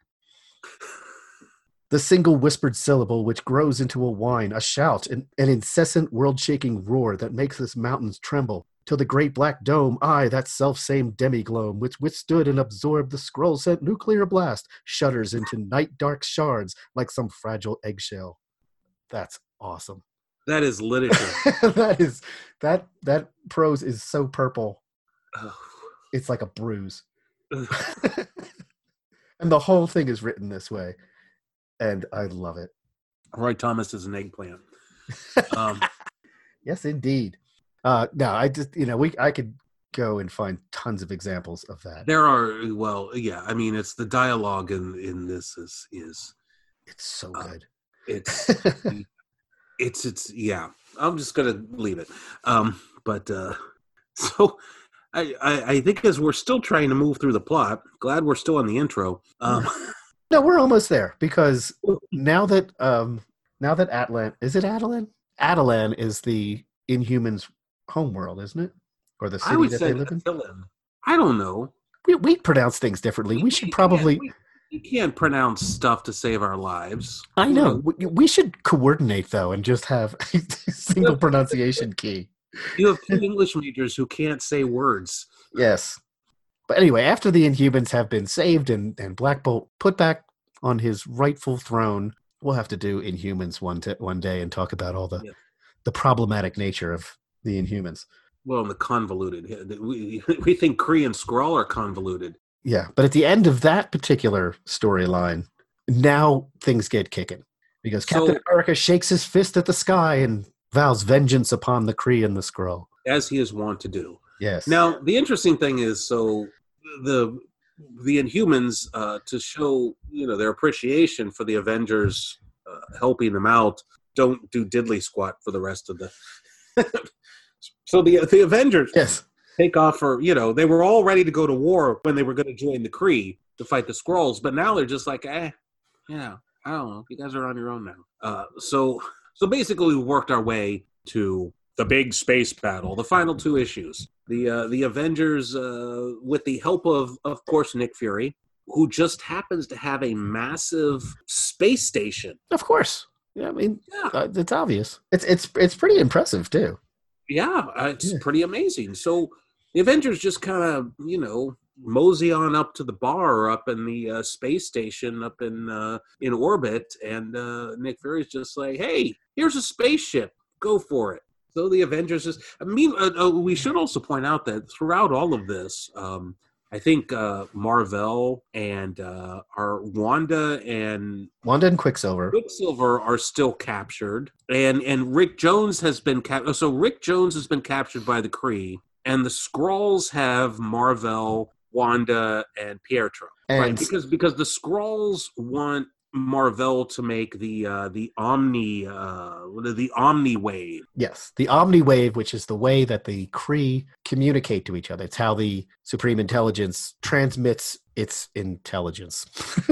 Speaker 1: The single whispered syllable which grows into a whine, a shout, an, an incessant world-shaking roar that makes this mountains tremble, till the great black dome, aye, that self-same demi-globe, which withstood and absorbed the scroll-sent nuclear blast, shudders into night-dark shards like some fragile eggshell. That's awesome.
Speaker 3: That is literature.
Speaker 1: that is that that prose is so purple.
Speaker 3: Oh.
Speaker 1: It's like a bruise. And the whole thing is written this way. And I love it.
Speaker 3: Roy Thomas is an eggplant. Um,
Speaker 1: yes, indeed. Uh, no, I just, you know, we I could go and find tons of examples of that.
Speaker 3: there are, well, yeah, I mean, it's the dialogue in, in this is, is
Speaker 1: It's so
Speaker 3: uh,
Speaker 1: good.
Speaker 3: it's, it's, it's, yeah, I'm just going to leave it. Um, but, uh, so I, I, I think as we're still trying to move through the plot, glad we're still on the intro. Um,
Speaker 1: No, we're almost there because now that um now that Atlan is it Atalan? Atalan is the Inhumans' homeworld, isn't it? Or the
Speaker 3: I
Speaker 1: city
Speaker 3: would
Speaker 1: that
Speaker 3: say
Speaker 1: they live in?
Speaker 3: Attilan. I don't know.
Speaker 1: We we pronounce things differently. We should probably.
Speaker 3: We, we can't pronounce stuff to save our lives.
Speaker 1: I
Speaker 3: You
Speaker 1: know. We, we should coordinate though and just have a single pronunciation key.
Speaker 3: You have two English majors who can't say words.
Speaker 1: Yes. But anyway, after the Inhumans have been saved and, and Black Bolt put back on his rightful throne, we'll have to do Inhumans one t- one day and talk about all the
Speaker 3: Yeah.
Speaker 1: the problematic nature of the Inhumans.
Speaker 3: Well, and the convoluted. We, we think Kree and Skrull are convoluted.
Speaker 1: Yeah, but at the end of that particular storyline, now things get kicking because
Speaker 3: So-
Speaker 1: Captain America shakes his fist at the sky and vows vengeance upon the Kree and the Skrull.
Speaker 3: As he is wont to do.
Speaker 1: Yes.
Speaker 3: Now, the interesting thing is, so the the Inhumans, uh, to show you know their appreciation for the Avengers uh, helping them out, don't do diddly squat for the rest of the. So the the Avengers
Speaker 1: yes.
Speaker 3: take off for you know they were all ready to go to war when they were going to join the Kree to fight the Skrulls, but now they're just like, eh, yeah, I don't know, you guys are on your own now. Uh, so so basically, we worked our way to the big space battle, the final two issues. The uh, the Avengers, uh, with the help of, of course, Nick Fury, who just happens to have a massive space station.
Speaker 1: Of course. Yeah, I mean,
Speaker 3: Yeah,
Speaker 1: uh, it's obvious. It's it's it's pretty impressive too.
Speaker 3: yeah, uh, it's
Speaker 1: Yeah.
Speaker 3: pretty amazing. So the Avengers just kind of, you know, mosey on up to the bar up in the uh, space station up in uh, in orbit, and uh, Nick Fury's just like, "Hey, here's a spaceship. Go for it." So the Avengers is. I mean, uh, uh, we should also point out that throughout all of this, um, I think uh, Marvel and uh, our Wanda and
Speaker 1: Wanda and Quicksilver.
Speaker 3: Quicksilver are still captured, and and Rick Jones has been captured. So Rick Jones has been captured by the Kree, and the Skrulls have Marvel, Wanda, and Pietro.
Speaker 1: And
Speaker 3: Right, because because the Skrulls want Marvel to make the uh, the Omni uh, the Omni wave.
Speaker 1: yes, the Omni Wave, which is the way that the Kree communicate to each other. It's how the Supreme Intelligence transmits its intelligence.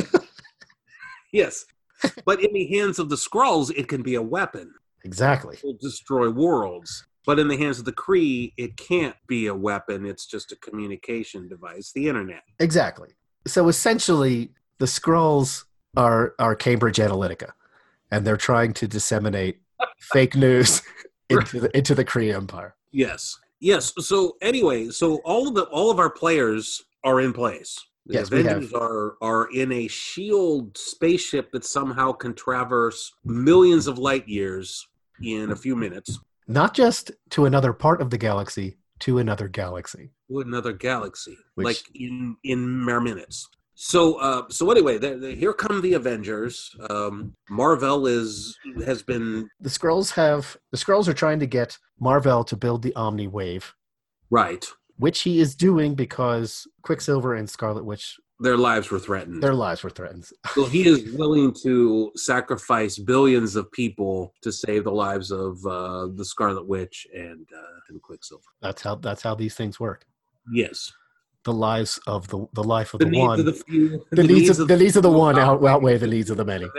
Speaker 3: Yes, but in the hands of the Skrulls, it can be a weapon.
Speaker 1: Exactly.
Speaker 3: It will destroy worlds. But in the hands of the Kree, it can't be a weapon. It's just a communication device, the internet.
Speaker 1: Exactly. So essentially, the Skrulls are are Cambridge Analytica, and they're trying to disseminate fake news into the into the Kree Empire.
Speaker 3: Yes. Yes. So anyway, so all of the all of our players are in place. The
Speaker 1: Yes, we
Speaker 3: Avengers
Speaker 1: have.
Speaker 3: are are in a shield spaceship that somehow can traverse millions of light years in a few minutes
Speaker 1: Not just to another part of the galaxy, to another galaxy.
Speaker 3: to another galaxy,
Speaker 1: Which-
Speaker 3: like in in mere minutes. So, uh, so anyway, the, the, here come the Avengers. Um, Marvel is has been
Speaker 1: The Skrulls have the Skrulls are trying to get Marvel to build the Omni Wave,
Speaker 3: right.
Speaker 1: which he is doing because Quicksilver and Scarlet Witch,
Speaker 3: Their lives were threatened.
Speaker 1: their lives were threatened.
Speaker 3: So he is willing to sacrifice billions of people to save the lives of uh, the Scarlet Witch and uh, and Quicksilver.
Speaker 1: That's how that's how these things work.
Speaker 3: Yes,
Speaker 1: The lives of the the life of
Speaker 3: the
Speaker 1: the,
Speaker 3: needs
Speaker 1: one,
Speaker 3: of the few,
Speaker 1: the, needs of, the needs of the one out, outweigh the needs of the many.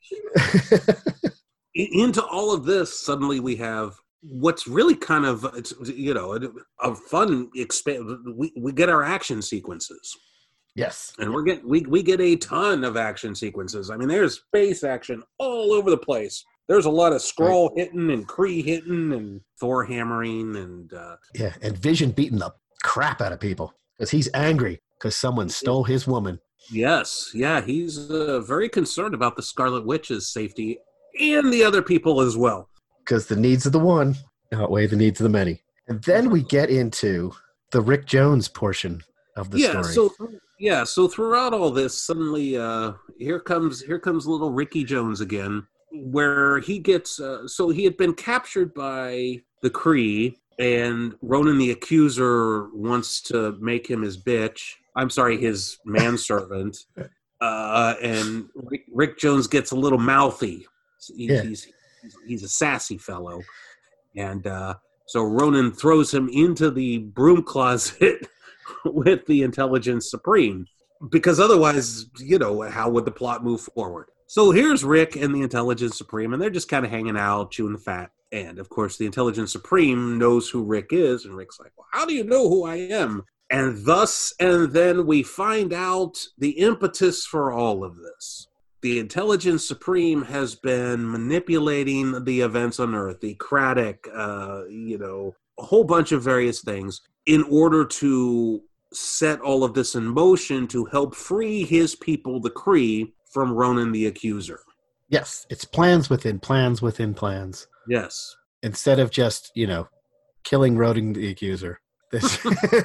Speaker 3: In- Into all of this, suddenly we have what's really kind of it's, you know a, a fun expand. We we get our action sequences.
Speaker 1: Yes.
Speaker 3: And we're get we we get a ton of action sequences. I mean, there's space action all over the place. There's a lot of Skrull hitting and Kree hitting and Thor hammering and uh,
Speaker 1: Yeah, and Vision beating the crap out of people because he's angry because someone stole his woman.
Speaker 3: yes, yeah, he's uh, very concerned about the Scarlet Witch's safety and the other people as well.
Speaker 1: Because the needs of the one outweigh the needs of the many. And then we get into the Rick Jones portion of the
Speaker 3: yeah,
Speaker 1: story.
Speaker 3: so yeah, so throughout all this, suddenly uh, here comes here comes little Ricky Jones again. where he gets, uh, so he had been captured by the Kree, and Ronan the Accuser wants to make him his bitch. I'm sorry, his manservant. Uh, and Rick, Rick Jones gets a little mouthy. He,
Speaker 1: Yeah.
Speaker 3: he's, he's he's a sassy fellow, and uh, so Ronan throws him into the broom closet with the Intelligence Supreme, because otherwise, you know, how would the plot move forward? So here's Rick and the Intelligence Supreme, and they're just kind of hanging out, chewing the fat. And of course, the Intelligence Supreme knows who Rick is, and Rick's like, "Well, how do you know who I am?" And thus, and then we find out the impetus for all of this. The Intelligence Supreme has been manipulating the events on Earth, the Craddock, uh, you know, a whole bunch of various things in order to set all of this in motion to help free his people, the Kree, from Ronan the Accuser.
Speaker 1: Yes, it's plans within plans within plans.
Speaker 3: Yes.
Speaker 1: Instead of just, you know, killing Ronan the Accuser. This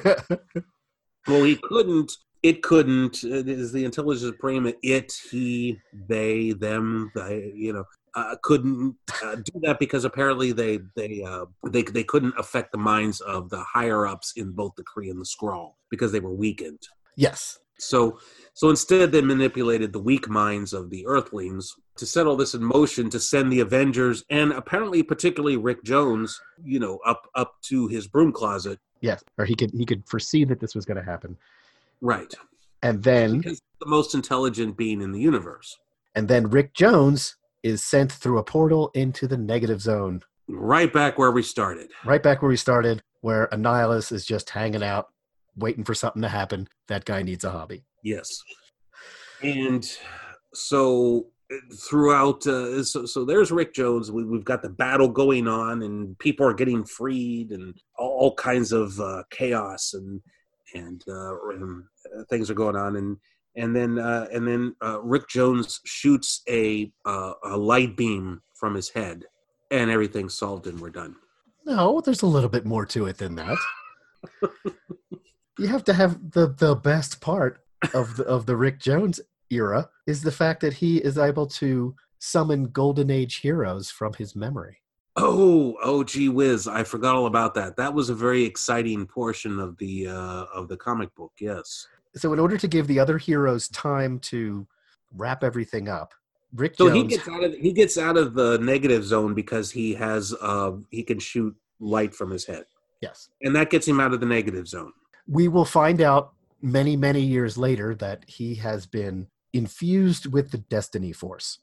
Speaker 3: Well, he couldn't, it couldn't, it is the Intelligence Supreme, it, he, they, them, they, you know, uh, couldn't uh, do that because apparently they they, uh, they they couldn't affect the minds of the higher-ups in both the Kree and the Skrull because they were weakened.
Speaker 1: Yes.
Speaker 3: So, so instead they manipulated the weak minds of the Earthlings to set all this in motion to send the Avengers, and apparently particularly Rick Jones, you know, up up to his broom closet.
Speaker 1: Yes. Or he could he could foresee that this was going to happen.
Speaker 3: Right.
Speaker 1: And then
Speaker 3: Because he's the most intelligent being in the universe.
Speaker 1: and then Rick Jones is sent through a portal into the negative zone.
Speaker 3: Right back where we started.
Speaker 1: Right back where we started, where Annihilus is just hanging out, waiting for something to happen. That guy needs a hobby.
Speaker 3: Yes. And so throughout, uh, so, so there's Rick Jones. We, we've got the battle going on, and people are getting freed, and all, all kinds of uh, chaos and and, uh, and things are going on. And and then uh, and then uh, Rick Jones shoots a uh, a light beam from his head, and everything's solved, and we're done.
Speaker 1: No, there's a little bit more to it than that. You have to have the, the best part of the of the Rick Jones era is the fact that he is able to summon Golden Age heroes from his memory.
Speaker 3: Oh, oh, gee whiz! I forgot all about that. That was a very exciting portion of the uh, of the comic book. Yes.
Speaker 1: So, in order to give the other heroes time to wrap everything up, Rick
Speaker 3: So
Speaker 1: Jones.
Speaker 3: he gets out of he gets out of the negative zone because he has uh, he can shoot light from his head,
Speaker 1: Yes.
Speaker 3: and that gets him out of the negative zone.
Speaker 1: We will find out many, many years later that he has been infused with the Destiny Force.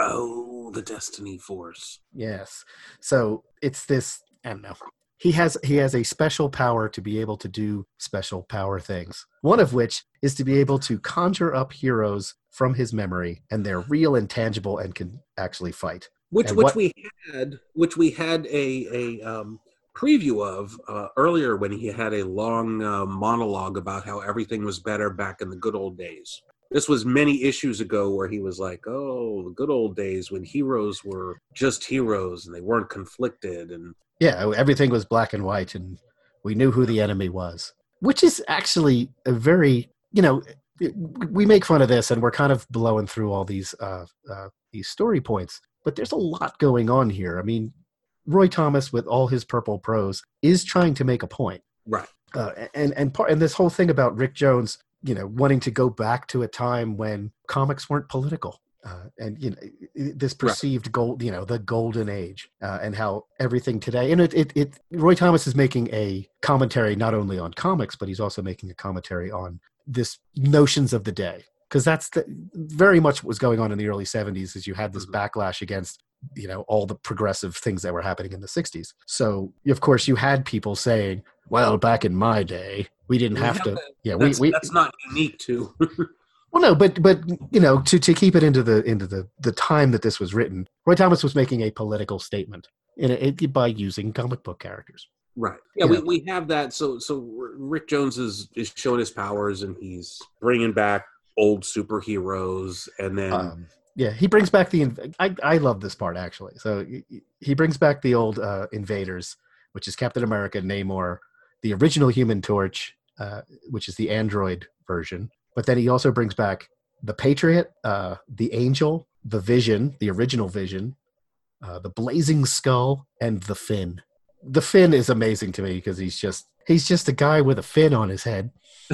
Speaker 3: Oh, the Destiny Force.
Speaker 1: Yes. So it's this, I don't know. He has he has a special power to be able to do special power things. One of which is to be able to conjure up heroes from his memory, and they're real and tangible and can actually fight.
Speaker 3: Which
Speaker 1: And
Speaker 3: which
Speaker 1: what-
Speaker 3: we had which we had a a um, preview of uh, earlier when he had a long uh, monologue about how everything was better back in the good old days. This was many issues ago where he was like, "Oh, the good old days when heroes were just heroes and they weren't conflicted." And
Speaker 1: Yeah, everything was black and white, and we knew who the enemy was. Which is actually a very, you know, it- we make fun of this, and we're kind of blowing through all these uh, uh, these story points, but there's a lot going on here. I mean, Roy Thomas, with all his purple prose, is trying to make a point.
Speaker 3: right.
Speaker 1: Uh, and and part and this whole thing about Rick Jones, you know, wanting to go back to a time when comics weren't political, uh, and you know, this perceived gold, you know, the golden age, uh, and how everything today. And it, it, it, Roy Thomas is making a commentary not only on comics, but he's also making a commentary on this notions of the day, because that's the, very much what was going on in the early seventies. Is you had this
Speaker 3: Mhm.
Speaker 1: backlash against, you know, all the progressive things that were happening in the sixties. So of course you had people saying, well, back in my day, we didn't
Speaker 3: We
Speaker 1: have
Speaker 3: have
Speaker 1: to.
Speaker 3: that-
Speaker 1: Yeah, we,
Speaker 3: That's,
Speaker 1: we
Speaker 3: that's not unique to.
Speaker 1: well, no, but but you know, to, to keep it into the into the, the time that this was written, Roy Thomas was making a political statement in it by using comic book characters.
Speaker 3: Right. Yeah,
Speaker 1: Yeah.
Speaker 3: we, we have that. So so Rick Jones is, is showing his powers, and he's bringing back old superheroes, and then
Speaker 1: Um, yeah, he brings back the. inv- I I love this part actually. So he- he brings back the old uh, invaders, which is Captain America, Namor, the original Human Torch, uh, which is the android version. But then he also brings back the Patriot, uh, the Angel, the Vision, the original Vision, uh, the Blazing Skull, and the Fin. The Fin is amazing to me because he's just he's just a guy with a fin on his head,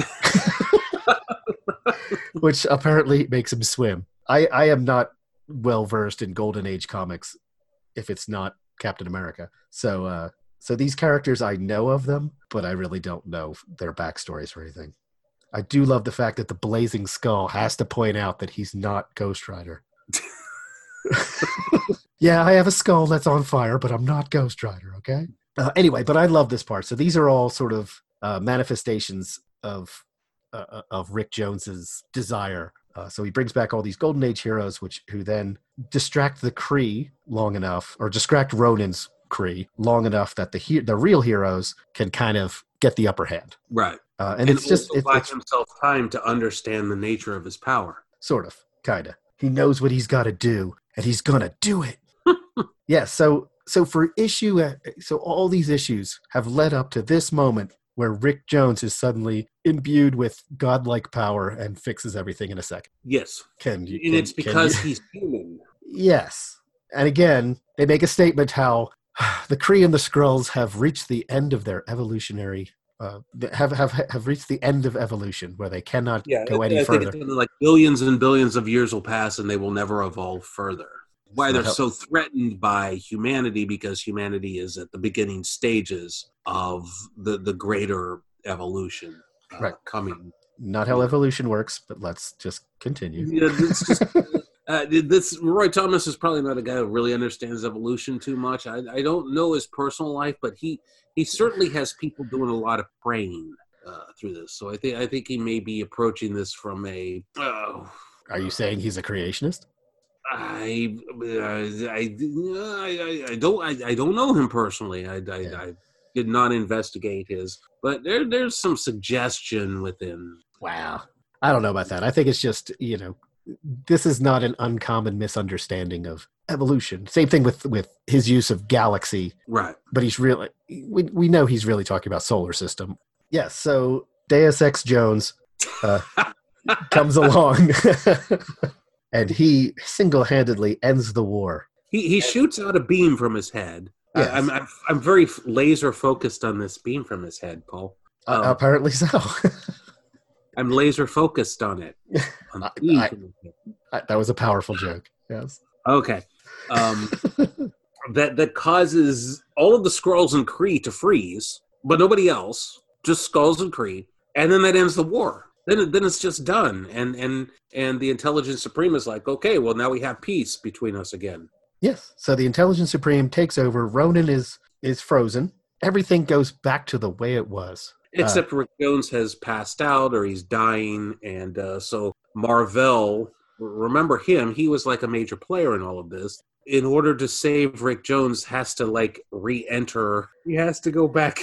Speaker 1: which apparently makes him swim. I, I am not well versed in Golden Age comics if it's not Captain America. So uh, so these characters, I know of them, but I really don't know their backstories or anything. I do love the fact that the Blazing Skull has to point out that he's not Ghost Rider. Yeah, I have a skull that's on fire, but I'm not Ghost Rider, okay? Uh, anyway, but I love this part. So these are all sort of uh, manifestations of uh, of Rick Jones's desire. Uh, so he brings back all these Golden Age heroes, which who then distract the Kree long enough, or distract Ronin's Kree long enough that the he- the real heroes can kind of get the upper hand.
Speaker 3: Right.
Speaker 1: Uh, and,
Speaker 3: and
Speaker 1: it's just it,
Speaker 3: buy
Speaker 1: it's
Speaker 3: himself time to understand the nature of his power.
Speaker 1: sort of, kind of. He knows what he's got to do, and he's gonna do it. Yeah. So so for issue, uh, so all these issues have led up to this moment where Rick Jones is suddenly imbued with godlike power and fixes everything in a second.
Speaker 3: Yes.
Speaker 1: Can you?
Speaker 3: And
Speaker 1: can-
Speaker 3: it's
Speaker 1: can
Speaker 3: because
Speaker 1: you-
Speaker 3: he's human.
Speaker 1: Yes. And again, they make a statement how the Kree and the Skrulls have reached the end of their evolutionary, uh, have, have have reached the end of evolution where they cannot
Speaker 3: Yeah,
Speaker 1: go
Speaker 3: I,
Speaker 1: any
Speaker 3: I think
Speaker 1: further.
Speaker 3: it's gonna, like billions and billions of years will pass and they will never evolve further. Why
Speaker 1: It's
Speaker 3: they're
Speaker 1: not
Speaker 3: so threatened by humanity, because humanity is at the beginning stages of the, the greater evolution uh,
Speaker 1: Right.
Speaker 3: coming.
Speaker 1: Not how
Speaker 3: Yeah.
Speaker 1: evolution works, but let's just continue.
Speaker 3: Yeah, it's just, uh, this Roy Thomas is probably not a guy who really understands evolution too much. I, I don't know his personal life, but he, he certainly has people doing a lot of praying uh, through this. So I think I think he may be approaching this from a. Uh,
Speaker 1: Are you saying he's a creationist?
Speaker 3: I, uh, I, I, I don't I, I don't know him personally. I, I,
Speaker 1: Yeah.
Speaker 3: I did not investigate his, but there there's some suggestion within.
Speaker 1: Wow. I don't know about that. I think it's just, you know, this is not an uncommon misunderstanding of evolution. Same thing with, with his use of galaxy,
Speaker 3: Right.
Speaker 1: but he's really, we, we know he's really talking about solar system. Yes. So Deus Ex Jones uh, comes along and he single-handedly ends the war.
Speaker 3: He he shoots out a beam from his head.
Speaker 1: Yes.
Speaker 3: I, I'm, I'm I'm very laser focused on this beam from his head, Paul.
Speaker 1: Uh,
Speaker 3: Um,
Speaker 1: apparently so.
Speaker 3: I'm laser focused on it. On the
Speaker 1: I-
Speaker 3: beam
Speaker 1: I-
Speaker 3: from his head.
Speaker 1: That was a powerful joke. Yes.
Speaker 3: Okay. Um, that that causes all of the Skrulls and Kree to freeze, but nobody else. Just Skrulls and Kree, and then that ends the war. Then it- then it's just done, and and and the Intelligence Supreme is like, okay, well now we have peace between us again.
Speaker 1: Yes. So the Intelligence Supreme takes over. Ronan is is frozen. Everything goes back to the way it was.
Speaker 3: Except Rick Jones has passed out or he's dying, and uh, so Marvel, remember him? He was like a major player in all of this. In order to save Rick Jones, has to like re-enter. He has to go back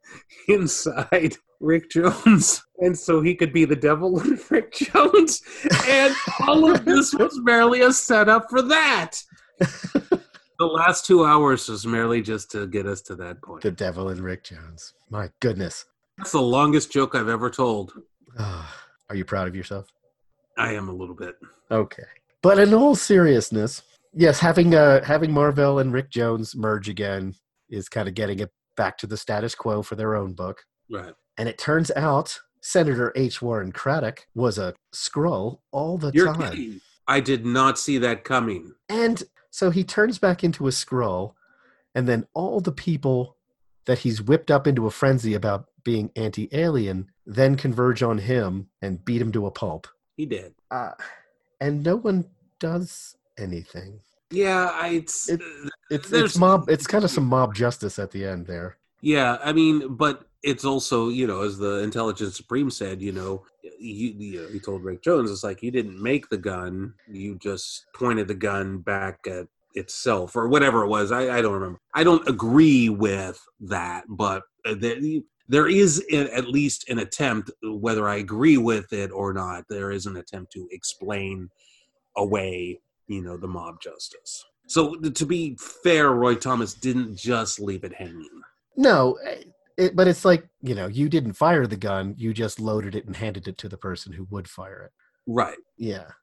Speaker 3: inside Rick Jones, and so he could be the devil in Rick Jones. And all of this was merely a setup for that. The last two hours was merely just to get us to that point.
Speaker 1: The devil and Rick Jones. My goodness.
Speaker 3: That's the longest joke I've ever told.
Speaker 1: Ah, are you proud of yourself?
Speaker 3: I am a little bit.
Speaker 1: Okay. But in all seriousness, yes, having uh, having Marvel and Rick Jones merge again is kind of getting it back to the status quo for their own book.
Speaker 3: Right.
Speaker 1: And it turns out Senator H. Warren Craddock was a Skrull all the
Speaker 3: You're
Speaker 1: time.
Speaker 3: kidding. I did not see that coming.
Speaker 1: And so he turns back into a Skrull, and then all the people that he's whipped up into a frenzy about being anti-alien then converge on him and beat him to a pulp.
Speaker 3: He did.
Speaker 1: Uh, and no one does anything.
Speaker 3: Yeah, I, it's,
Speaker 1: It- It's
Speaker 3: There's-
Speaker 1: it's mob. It's kind of some mob justice at the end there.
Speaker 3: yeah. I mean, but it's also, you know, as the Intelligence Supreme said, you know, you, you know, he told Rick Jones, it's like you didn't make the gun, you just pointed the gun back at itself or whatever it was. I, I don't remember. I don't agree with that, but there, there is a, at least an attempt, whether I agree with it or not. There is an attempt to explain away, you know, the mob justice. So to be fair, Roy Thomas didn't just leave it hanging.
Speaker 1: No, it, but it's like, you know, you didn't fire the gun. You just loaded it and handed it to the person who would fire it.
Speaker 3: Right.
Speaker 1: Yeah.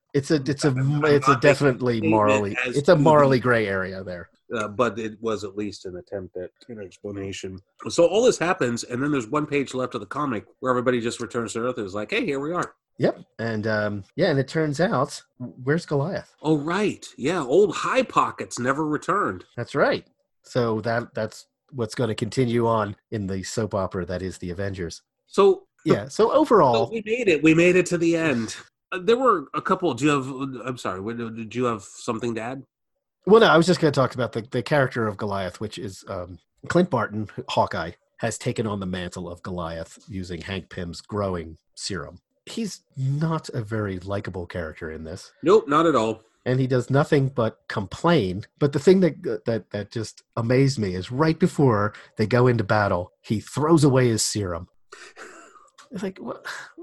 Speaker 1: It's a it's a
Speaker 3: I'm
Speaker 1: it's a
Speaker 3: not making
Speaker 1: definitely
Speaker 3: statement
Speaker 1: morally
Speaker 3: as
Speaker 1: it's a
Speaker 3: to
Speaker 1: morally
Speaker 3: the-
Speaker 1: gray area there.
Speaker 3: Uh, but it was at least an attempt at an explanation. So all this happens, and then there's one page left of the comic where everybody just returns to Earth. It's like, hey, here we are.
Speaker 1: Yep, and um, yeah, and it turns out, where's Goliath?
Speaker 3: Oh, right. Yeah, old High Pockets never returned.
Speaker 1: That's right. So that that's what's going to continue on in the soap opera that is the Avengers.
Speaker 3: So
Speaker 1: Yeah. So
Speaker 3: so
Speaker 1: overall,
Speaker 3: we made it. We made it to the end. Uh, there were a couple. Do you have? I'm sorry. what- Did you have something to add?
Speaker 1: well, no, I was just going to talk about the, the character of Goliath, which is um, Clint Barton, Hawkeye, has taken on the mantle of Goliath using Hank Pym's growing serum. He's not a very likable character in this,
Speaker 3: Nope, not at all.
Speaker 1: and he does nothing but complain. But the thing that that that just amazed me is right before they go into battle, he throws away his serum. It's like, what?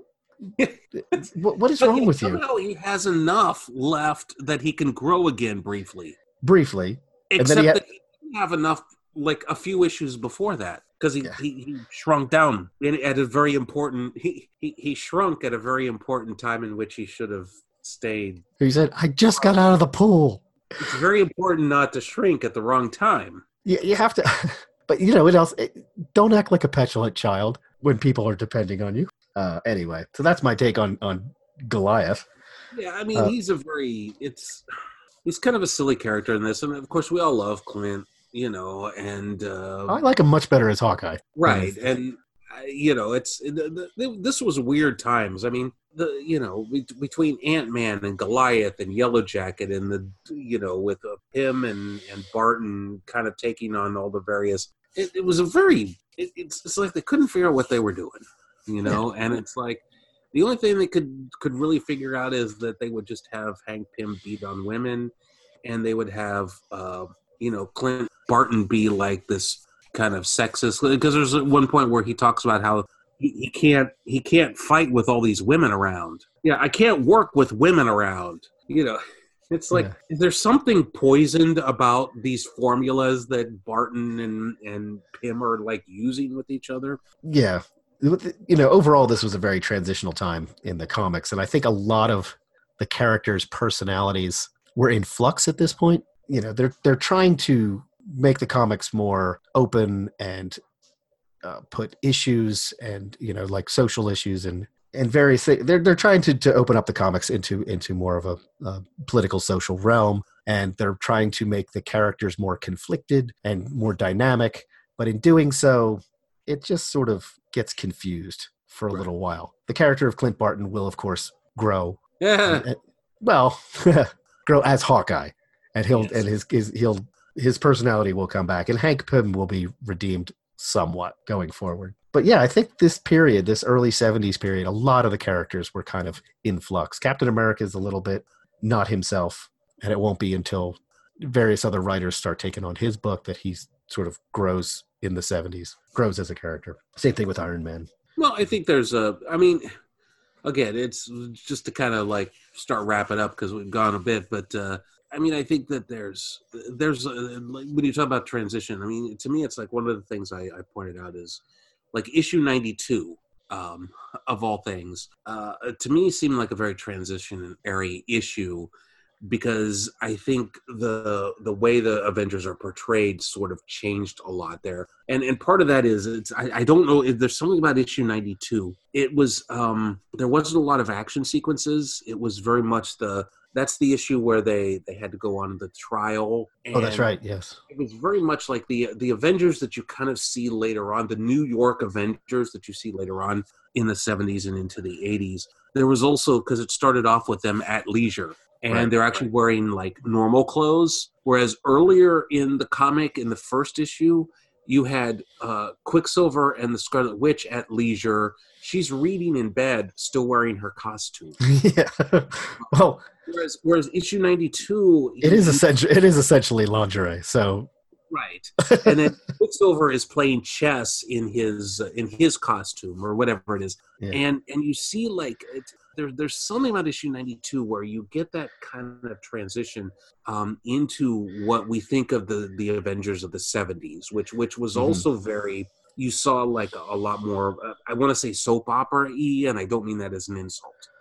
Speaker 1: what, what is
Speaker 3: But
Speaker 1: wrong
Speaker 3: yet
Speaker 1: with you?
Speaker 3: somehow he has enough left that he can grow again briefly.
Speaker 1: Briefly, And then
Speaker 3: Except
Speaker 1: he had-
Speaker 3: that he didn't have enough, like a few issues before that, because he,
Speaker 1: Yeah.
Speaker 3: he, he shrunk down in, at a very important. He, he he shrunk at a very important time in which he should have stayed.
Speaker 1: he said, "I just got out of the pool."
Speaker 3: It's very important not to shrink at the wrong time.
Speaker 1: You, you have to, but you know what else? It- Don't act like a petulant child when people are depending on you. Uh, anyway, so that's my take on on Goliath.
Speaker 3: Yeah, I mean,
Speaker 1: Uh,
Speaker 3: he's a very it's he's kind of a silly character in this, and of course we all love Clint, you know, and uh,
Speaker 1: I like him much better as Hawkeye.
Speaker 3: right, and uh, you know, it's the, the, this was weird times. I mean, the you know be, between Ant-Man and Goliath and Yellow Jacket and the you know with uh, him and and Barton kind of taking on all the various. It, it was a very it, it's it's like they couldn't figure out what they were doing, you know, and it's like. The only thing they could, could really figure out is that they would just have Hank Pym beat on women, and they would have, uh, you know, Clint Barton be like this kind of sexist. Because there's one point where he talks about how he, he can't he can't fight with all these women around. Yeah, I can't work with women around. You know, it's like
Speaker 1: Yeah.
Speaker 3: there's something poisoned about these formulas that Barton and and Pym are like using with each other.
Speaker 1: Yeah. You know, overall, this was a very transitional time in the comics, and I think a lot of the characters' personalities were in flux at this point. You know, they're they're trying to make the comics more open and uh, put issues and you know, like social issues and and various things. They're they're trying to to open up the comics into into more of a, a political social realm, and they're trying to make the characters more conflicted and more dynamic. But in doing so, it just sort of gets confused for a
Speaker 3: Right.
Speaker 1: little while. The character of Clint Barton will, of course, grow.
Speaker 3: Yeah.
Speaker 1: And- well, grow as Hawkeye, and he'll
Speaker 3: Yes.
Speaker 1: and his, his he'll his personality will come back, and Hank Pym will be redeemed somewhat going forward. But yeah, I think this period, this early seventies period, a lot of the characters were kind of in flux. Captain America is a little bit not himself, and it won't be until various other writers start taking on his book that he sort of grows in the seventies, grows as a character. Same thing with Iron Man.
Speaker 3: Well, I think there's a. I mean, again, it's just to kind of like start wrapping up because we've gone a bit, but uh, I mean, I think that there's there's uh, like, when you talk about transition. I mean, to me, it's like one of the things I, I pointed out is like issue ninety-two um, of all things. Uh, to me, seemed like a very transitionary issue. Because I think the the way the Avengers are portrayed sort of changed a lot there, and and part of that is it's I, I don't know if there's something about issue ninety-two. It was um, there wasn't a lot of action sequences. It was very much the that's the issue where they they had to go on the trial.
Speaker 1: Oh, that's
Speaker 3: and
Speaker 1: right. Yes.
Speaker 3: It was very much like the the Avengers that you kind of see later on, the New York Avengers that you see later on in the seventies and into the eighties. There was also because it started off with them at leisure. And
Speaker 1: Right,
Speaker 3: they're actually wearing like normal clothes. Whereas earlier in the comic, in the first issue, you had uh, Quicksilver and the Scarlet Witch at leisure. She's reading in bed, still wearing her costume.
Speaker 1: Yeah. Well,
Speaker 3: Whereas, whereas issue ninety-two,
Speaker 1: it is essentially it is essentially lingerie. So
Speaker 3: right. And then Quicksilver is playing chess in his uh, in his costume or whatever it is.
Speaker 1: Yeah.
Speaker 3: And and you see like it, there, there's something about issue ninety-two where you get that kind of transition um, into what we think of the the Avengers of the seventies, which which was
Speaker 1: Mhm.
Speaker 3: also very. You saw like a, a lot more. Uh, I want to say soap opera-y, and I don't mean that as an insult.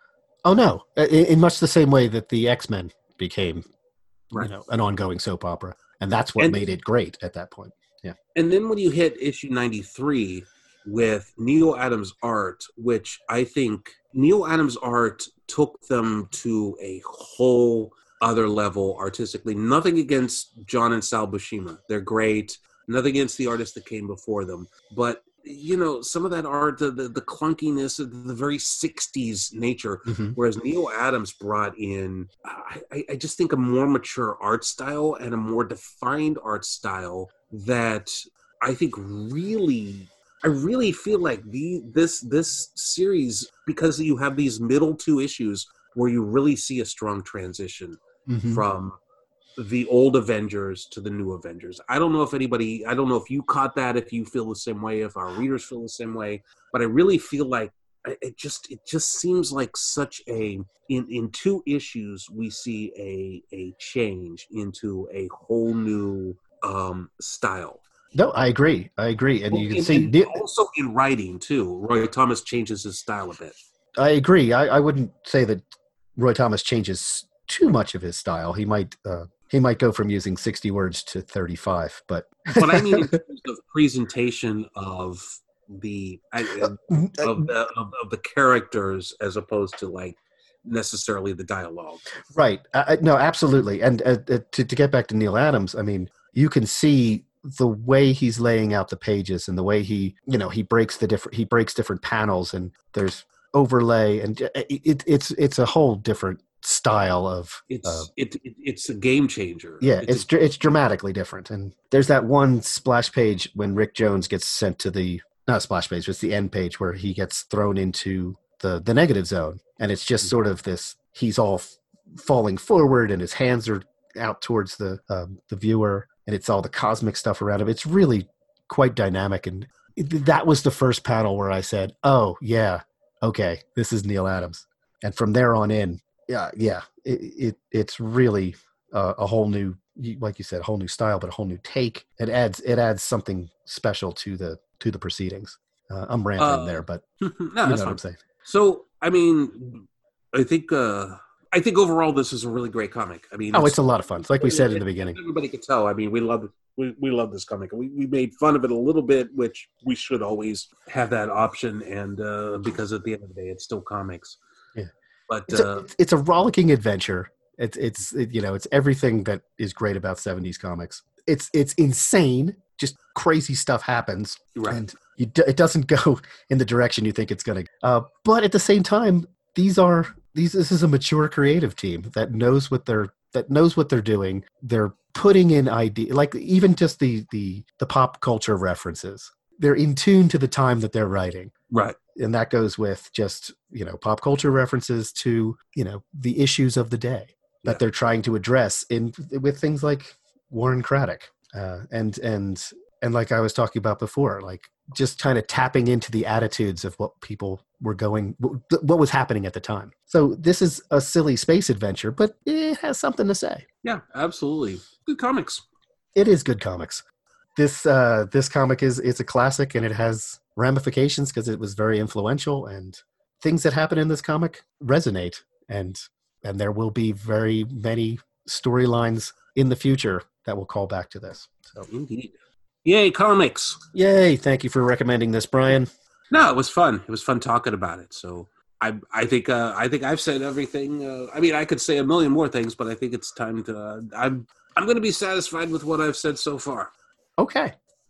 Speaker 1: Oh no, in, in much the same way that the X-Men became,
Speaker 3: Right.
Speaker 1: you know, an ongoing soap opera, and that's what
Speaker 3: And-
Speaker 1: made it great at that point. Yeah.
Speaker 3: And then when you hit issue ninety-three with Neil Adams' art, which I think Neil Adams' art took them to a whole other level artistically. Nothing against John and Sal Buscema. They're great. Nothing against the artists that came before them. But, you know, some of that art, the, the, the clunkiness, the very sixties nature,
Speaker 1: Mm-hmm.
Speaker 3: whereas Neil Adams brought in, I, I just think, a more mature art style and a more defined art style that I think really, I really feel like the this this series, because you have these middle two issues where you really see a strong transition
Speaker 1: Mm-hmm.
Speaker 3: from the old Avengers to the new Avengers. I don't know if anybody, I don't know if you caught that, if you feel the same way, if our readers feel the same way, but I really feel like it just it just seems like such a in in two issues we see a a change into a whole new um style.
Speaker 1: No, I agree. I agree, and you can
Speaker 3: And-
Speaker 1: see.
Speaker 3: and also in writing too, Roy Thomas changes his style a bit.
Speaker 1: I agree. I, I wouldn't say that Roy Thomas changes too much of his style. He might uh, he might go from using sixty words to thirty-five, but
Speaker 3: But I mean in terms of presentation of the of, of the of, of the characters as opposed to like necessarily the dialogue.
Speaker 1: right. Uh, no, absolutely. And uh, uh, to to get back to Neil Adams, I mean, you can see the way he's laying out the pages and the way he, you know, he breaks the different he breaks different panels, and there's overlay, and it, it, it's it's a whole different style of
Speaker 3: It's
Speaker 1: uh,
Speaker 3: it, it it's a game changer.
Speaker 1: yeah,
Speaker 3: it's,
Speaker 1: it's dr- it's dramatically different. And there's that one splash page when Rick Jones gets sent to the not a splash page, but it's the end page where he gets thrown into the the negative zone, and it's just sort of this. He's all f- falling forward, and his hands are out towards the um, the viewer, and it's all the cosmic stuff around him. It's really quite dynamic, and it, that was the first panel where I said, "Oh yeah, okay, this is Neil Adams." And from there on in, yeah, yeah, it, it it's really uh, a whole new, like you said, a whole new style, but a whole new take. It adds it adds something special to the to the proceedings. Uh, I'm rambling
Speaker 3: Uh,
Speaker 1: there, but
Speaker 3: no,
Speaker 1: you
Speaker 3: that's
Speaker 1: know what
Speaker 3: fine.
Speaker 1: I'm saying.
Speaker 3: So I mean, I think uh, I think overall this is a really great comic. I mean,
Speaker 1: Oh, it's a lot of fun. It's like we said in the beginning.
Speaker 3: Everybody could tell. I mean, we love we we love this comic. We we made fun of it a little bit, which we should always have that option. And uh, because at the end of the day, it's still comics.
Speaker 1: Yeah.
Speaker 3: But
Speaker 1: It's a,
Speaker 3: uh,
Speaker 1: it's, it's a rollicking adventure. It's it's it, you know it's everything that is great about seventies comics. It's it's insane. Just crazy stuff happens,
Speaker 3: Right.
Speaker 1: and you, d- it doesn't go in the direction you think it's going to. Uh, but at the same time, these are these. This is a mature creative team that knows what they're that knows what they're doing. They're putting in idea, like even just the the the pop culture references. They're in tune to the time that they're writing.
Speaker 3: right.
Speaker 1: And that goes with just, you know, pop culture references to, you know, the issues of the day that
Speaker 3: Yeah.
Speaker 1: they're trying to address in with things like Warren Craddock. Uh, and, and, and like I was talking about before, like just kind of tapping into the attitudes of what people were going, what was happening at the time. So this is a silly space adventure, but it has something to say.
Speaker 3: Yeah, absolutely. Good comics.
Speaker 1: It is good comics. This uh, this comic is is a classic, and it has ramifications because it was very influential, and things that happen in this comic resonate, and and there will be very many storylines in the future that will call back to this. So,
Speaker 3: Indeed. Yay, comics.
Speaker 1: yay! Thank you for recommending this, Brian.
Speaker 3: No, it was fun. It was fun talking about it. So I I think uh, I think I've said everything. Uh, I mean, I could say a million more things, but I think it's time to. Uh, I'm I'm going to be satisfied with what I've said so far.
Speaker 1: Okay.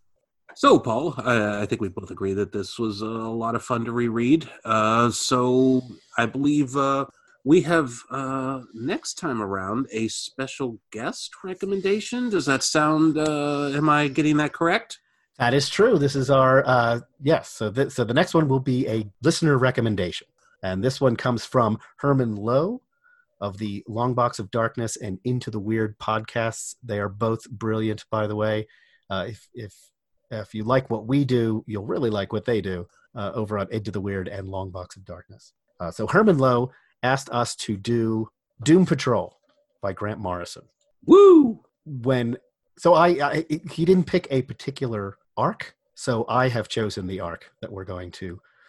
Speaker 3: So, Paul, uh, I think we both agree that this was a lot of fun to reread. Uh, so, I believe uh, we have uh, next time around a special guest recommendation. Does that sound? Uh, am I getting that correct?
Speaker 1: That is true. This is our uh, yes. So, th- so the next one will be a listener recommendation, and this one comes from Herman Lowe of the Long Box of Darkness and Into the Weird podcasts. They are both brilliant, by the way. Uh, if if if you like what we do, you'll really like what they do uh, over on Into the Weird and Long Box of Darkness. Uh, so Herman Lowe asked us to do Doom Patrol by Grant Morrison.
Speaker 3: Woo!
Speaker 1: When so I, I he didn't pick a particular arc, so I have chosen the arc that we're going to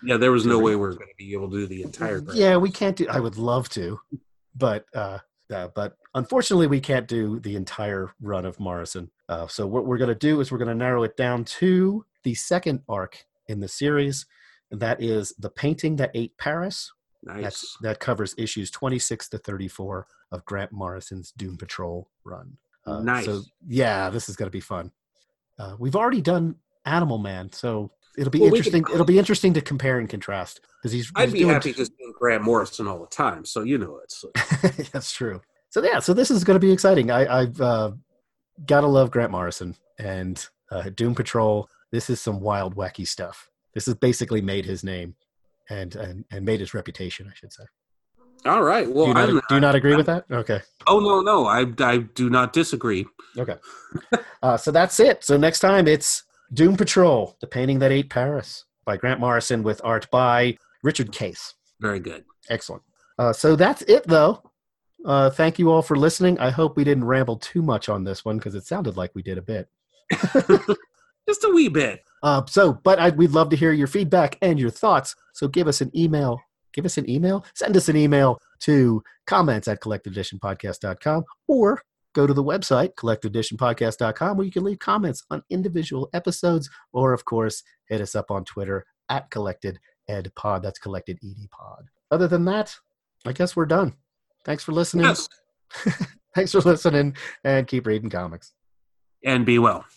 Speaker 3: Yeah, there was no way we we're going to be able to do the entire Grant
Speaker 1: Yeah, we can't do, I would love to, but, uh, uh, but unfortunately we can't do the entire run of Morrison. Uh, so what we're going to do is we're going to narrow it down to the second arc in the series, and that is The Painting That Ate Paris.
Speaker 3: Nice.
Speaker 1: That's, that covers issues twenty-six to thirty-four of Grant Morrison's Doom Patrol run. Uh,
Speaker 3: nice.
Speaker 1: So yeah, this is going to be fun. Uh, we've already done Animal Man, so it'll be
Speaker 3: Well, we
Speaker 1: interesting.
Speaker 3: can-
Speaker 1: It'll be interesting to compare and contrast because he's.
Speaker 3: I'd
Speaker 1: he's
Speaker 3: be
Speaker 1: doing
Speaker 3: happy just doing Grant Morrison all the time, so you know it's.
Speaker 1: That's true. So yeah, so this is going to be exciting. I, I've uh, gotta love Grant Morrison and uh, Doom Patrol. This is some wild, wacky stuff. This has basically made his name, and and and made his reputation, I should say.
Speaker 3: All right. Well,
Speaker 1: do you not,
Speaker 3: I'm,
Speaker 1: do you not agree
Speaker 3: I'm,
Speaker 1: with that? Okay.
Speaker 3: Oh no, no, I I do not disagree.
Speaker 1: Okay. uh, so that's it. So next time it's Doom Patrol: The Painting That Ate Paris by Grant Morrison with art by Richard Case.
Speaker 3: Very good.
Speaker 1: Excellent. Uh, so that's it, though. Uh, thank you all for listening. I hope we didn't ramble too much on this one because it sounded like we did a bit.
Speaker 3: Just a wee bit.
Speaker 1: Uh, so, but I, we'd love to hear your feedback and your thoughts. So give us an email. Give us an email. Send us an email to comments at collected edition podcast dot com or go to the website, collected edition podcast dot com, where you can leave comments on individual episodes, or, of course, hit us up on Twitter at collectededpod. That's collected ed pod. Other than that, I guess we're done. Thanks for listening.
Speaker 3: Yes.
Speaker 1: Thanks for listening, and keep reading comics.
Speaker 3: And be well.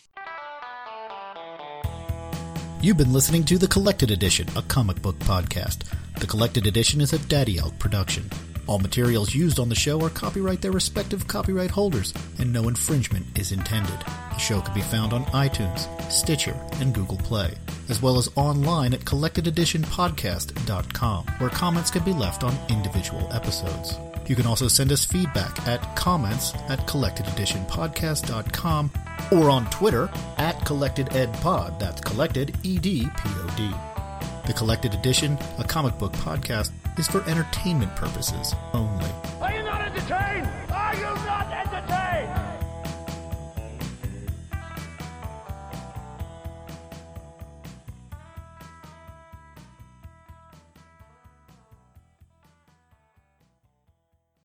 Speaker 5: You've been listening to The Collected Edition, a comic book podcast. The Collected Edition is a Daddy Elk production. All materials used on the show are copyright their respective copyright holders, and no infringement is intended. The show can be found on iTunes, Stitcher, and Google Play, as well as online at collected edition podcast dot com, where comments can be left on individual episodes. You can also send us feedback at comments at collected edition podcast dot com or on Twitter at collectededpod. That's collected, E D P O D. The Collected Edition, a comic book podcast, is for entertainment purposes only.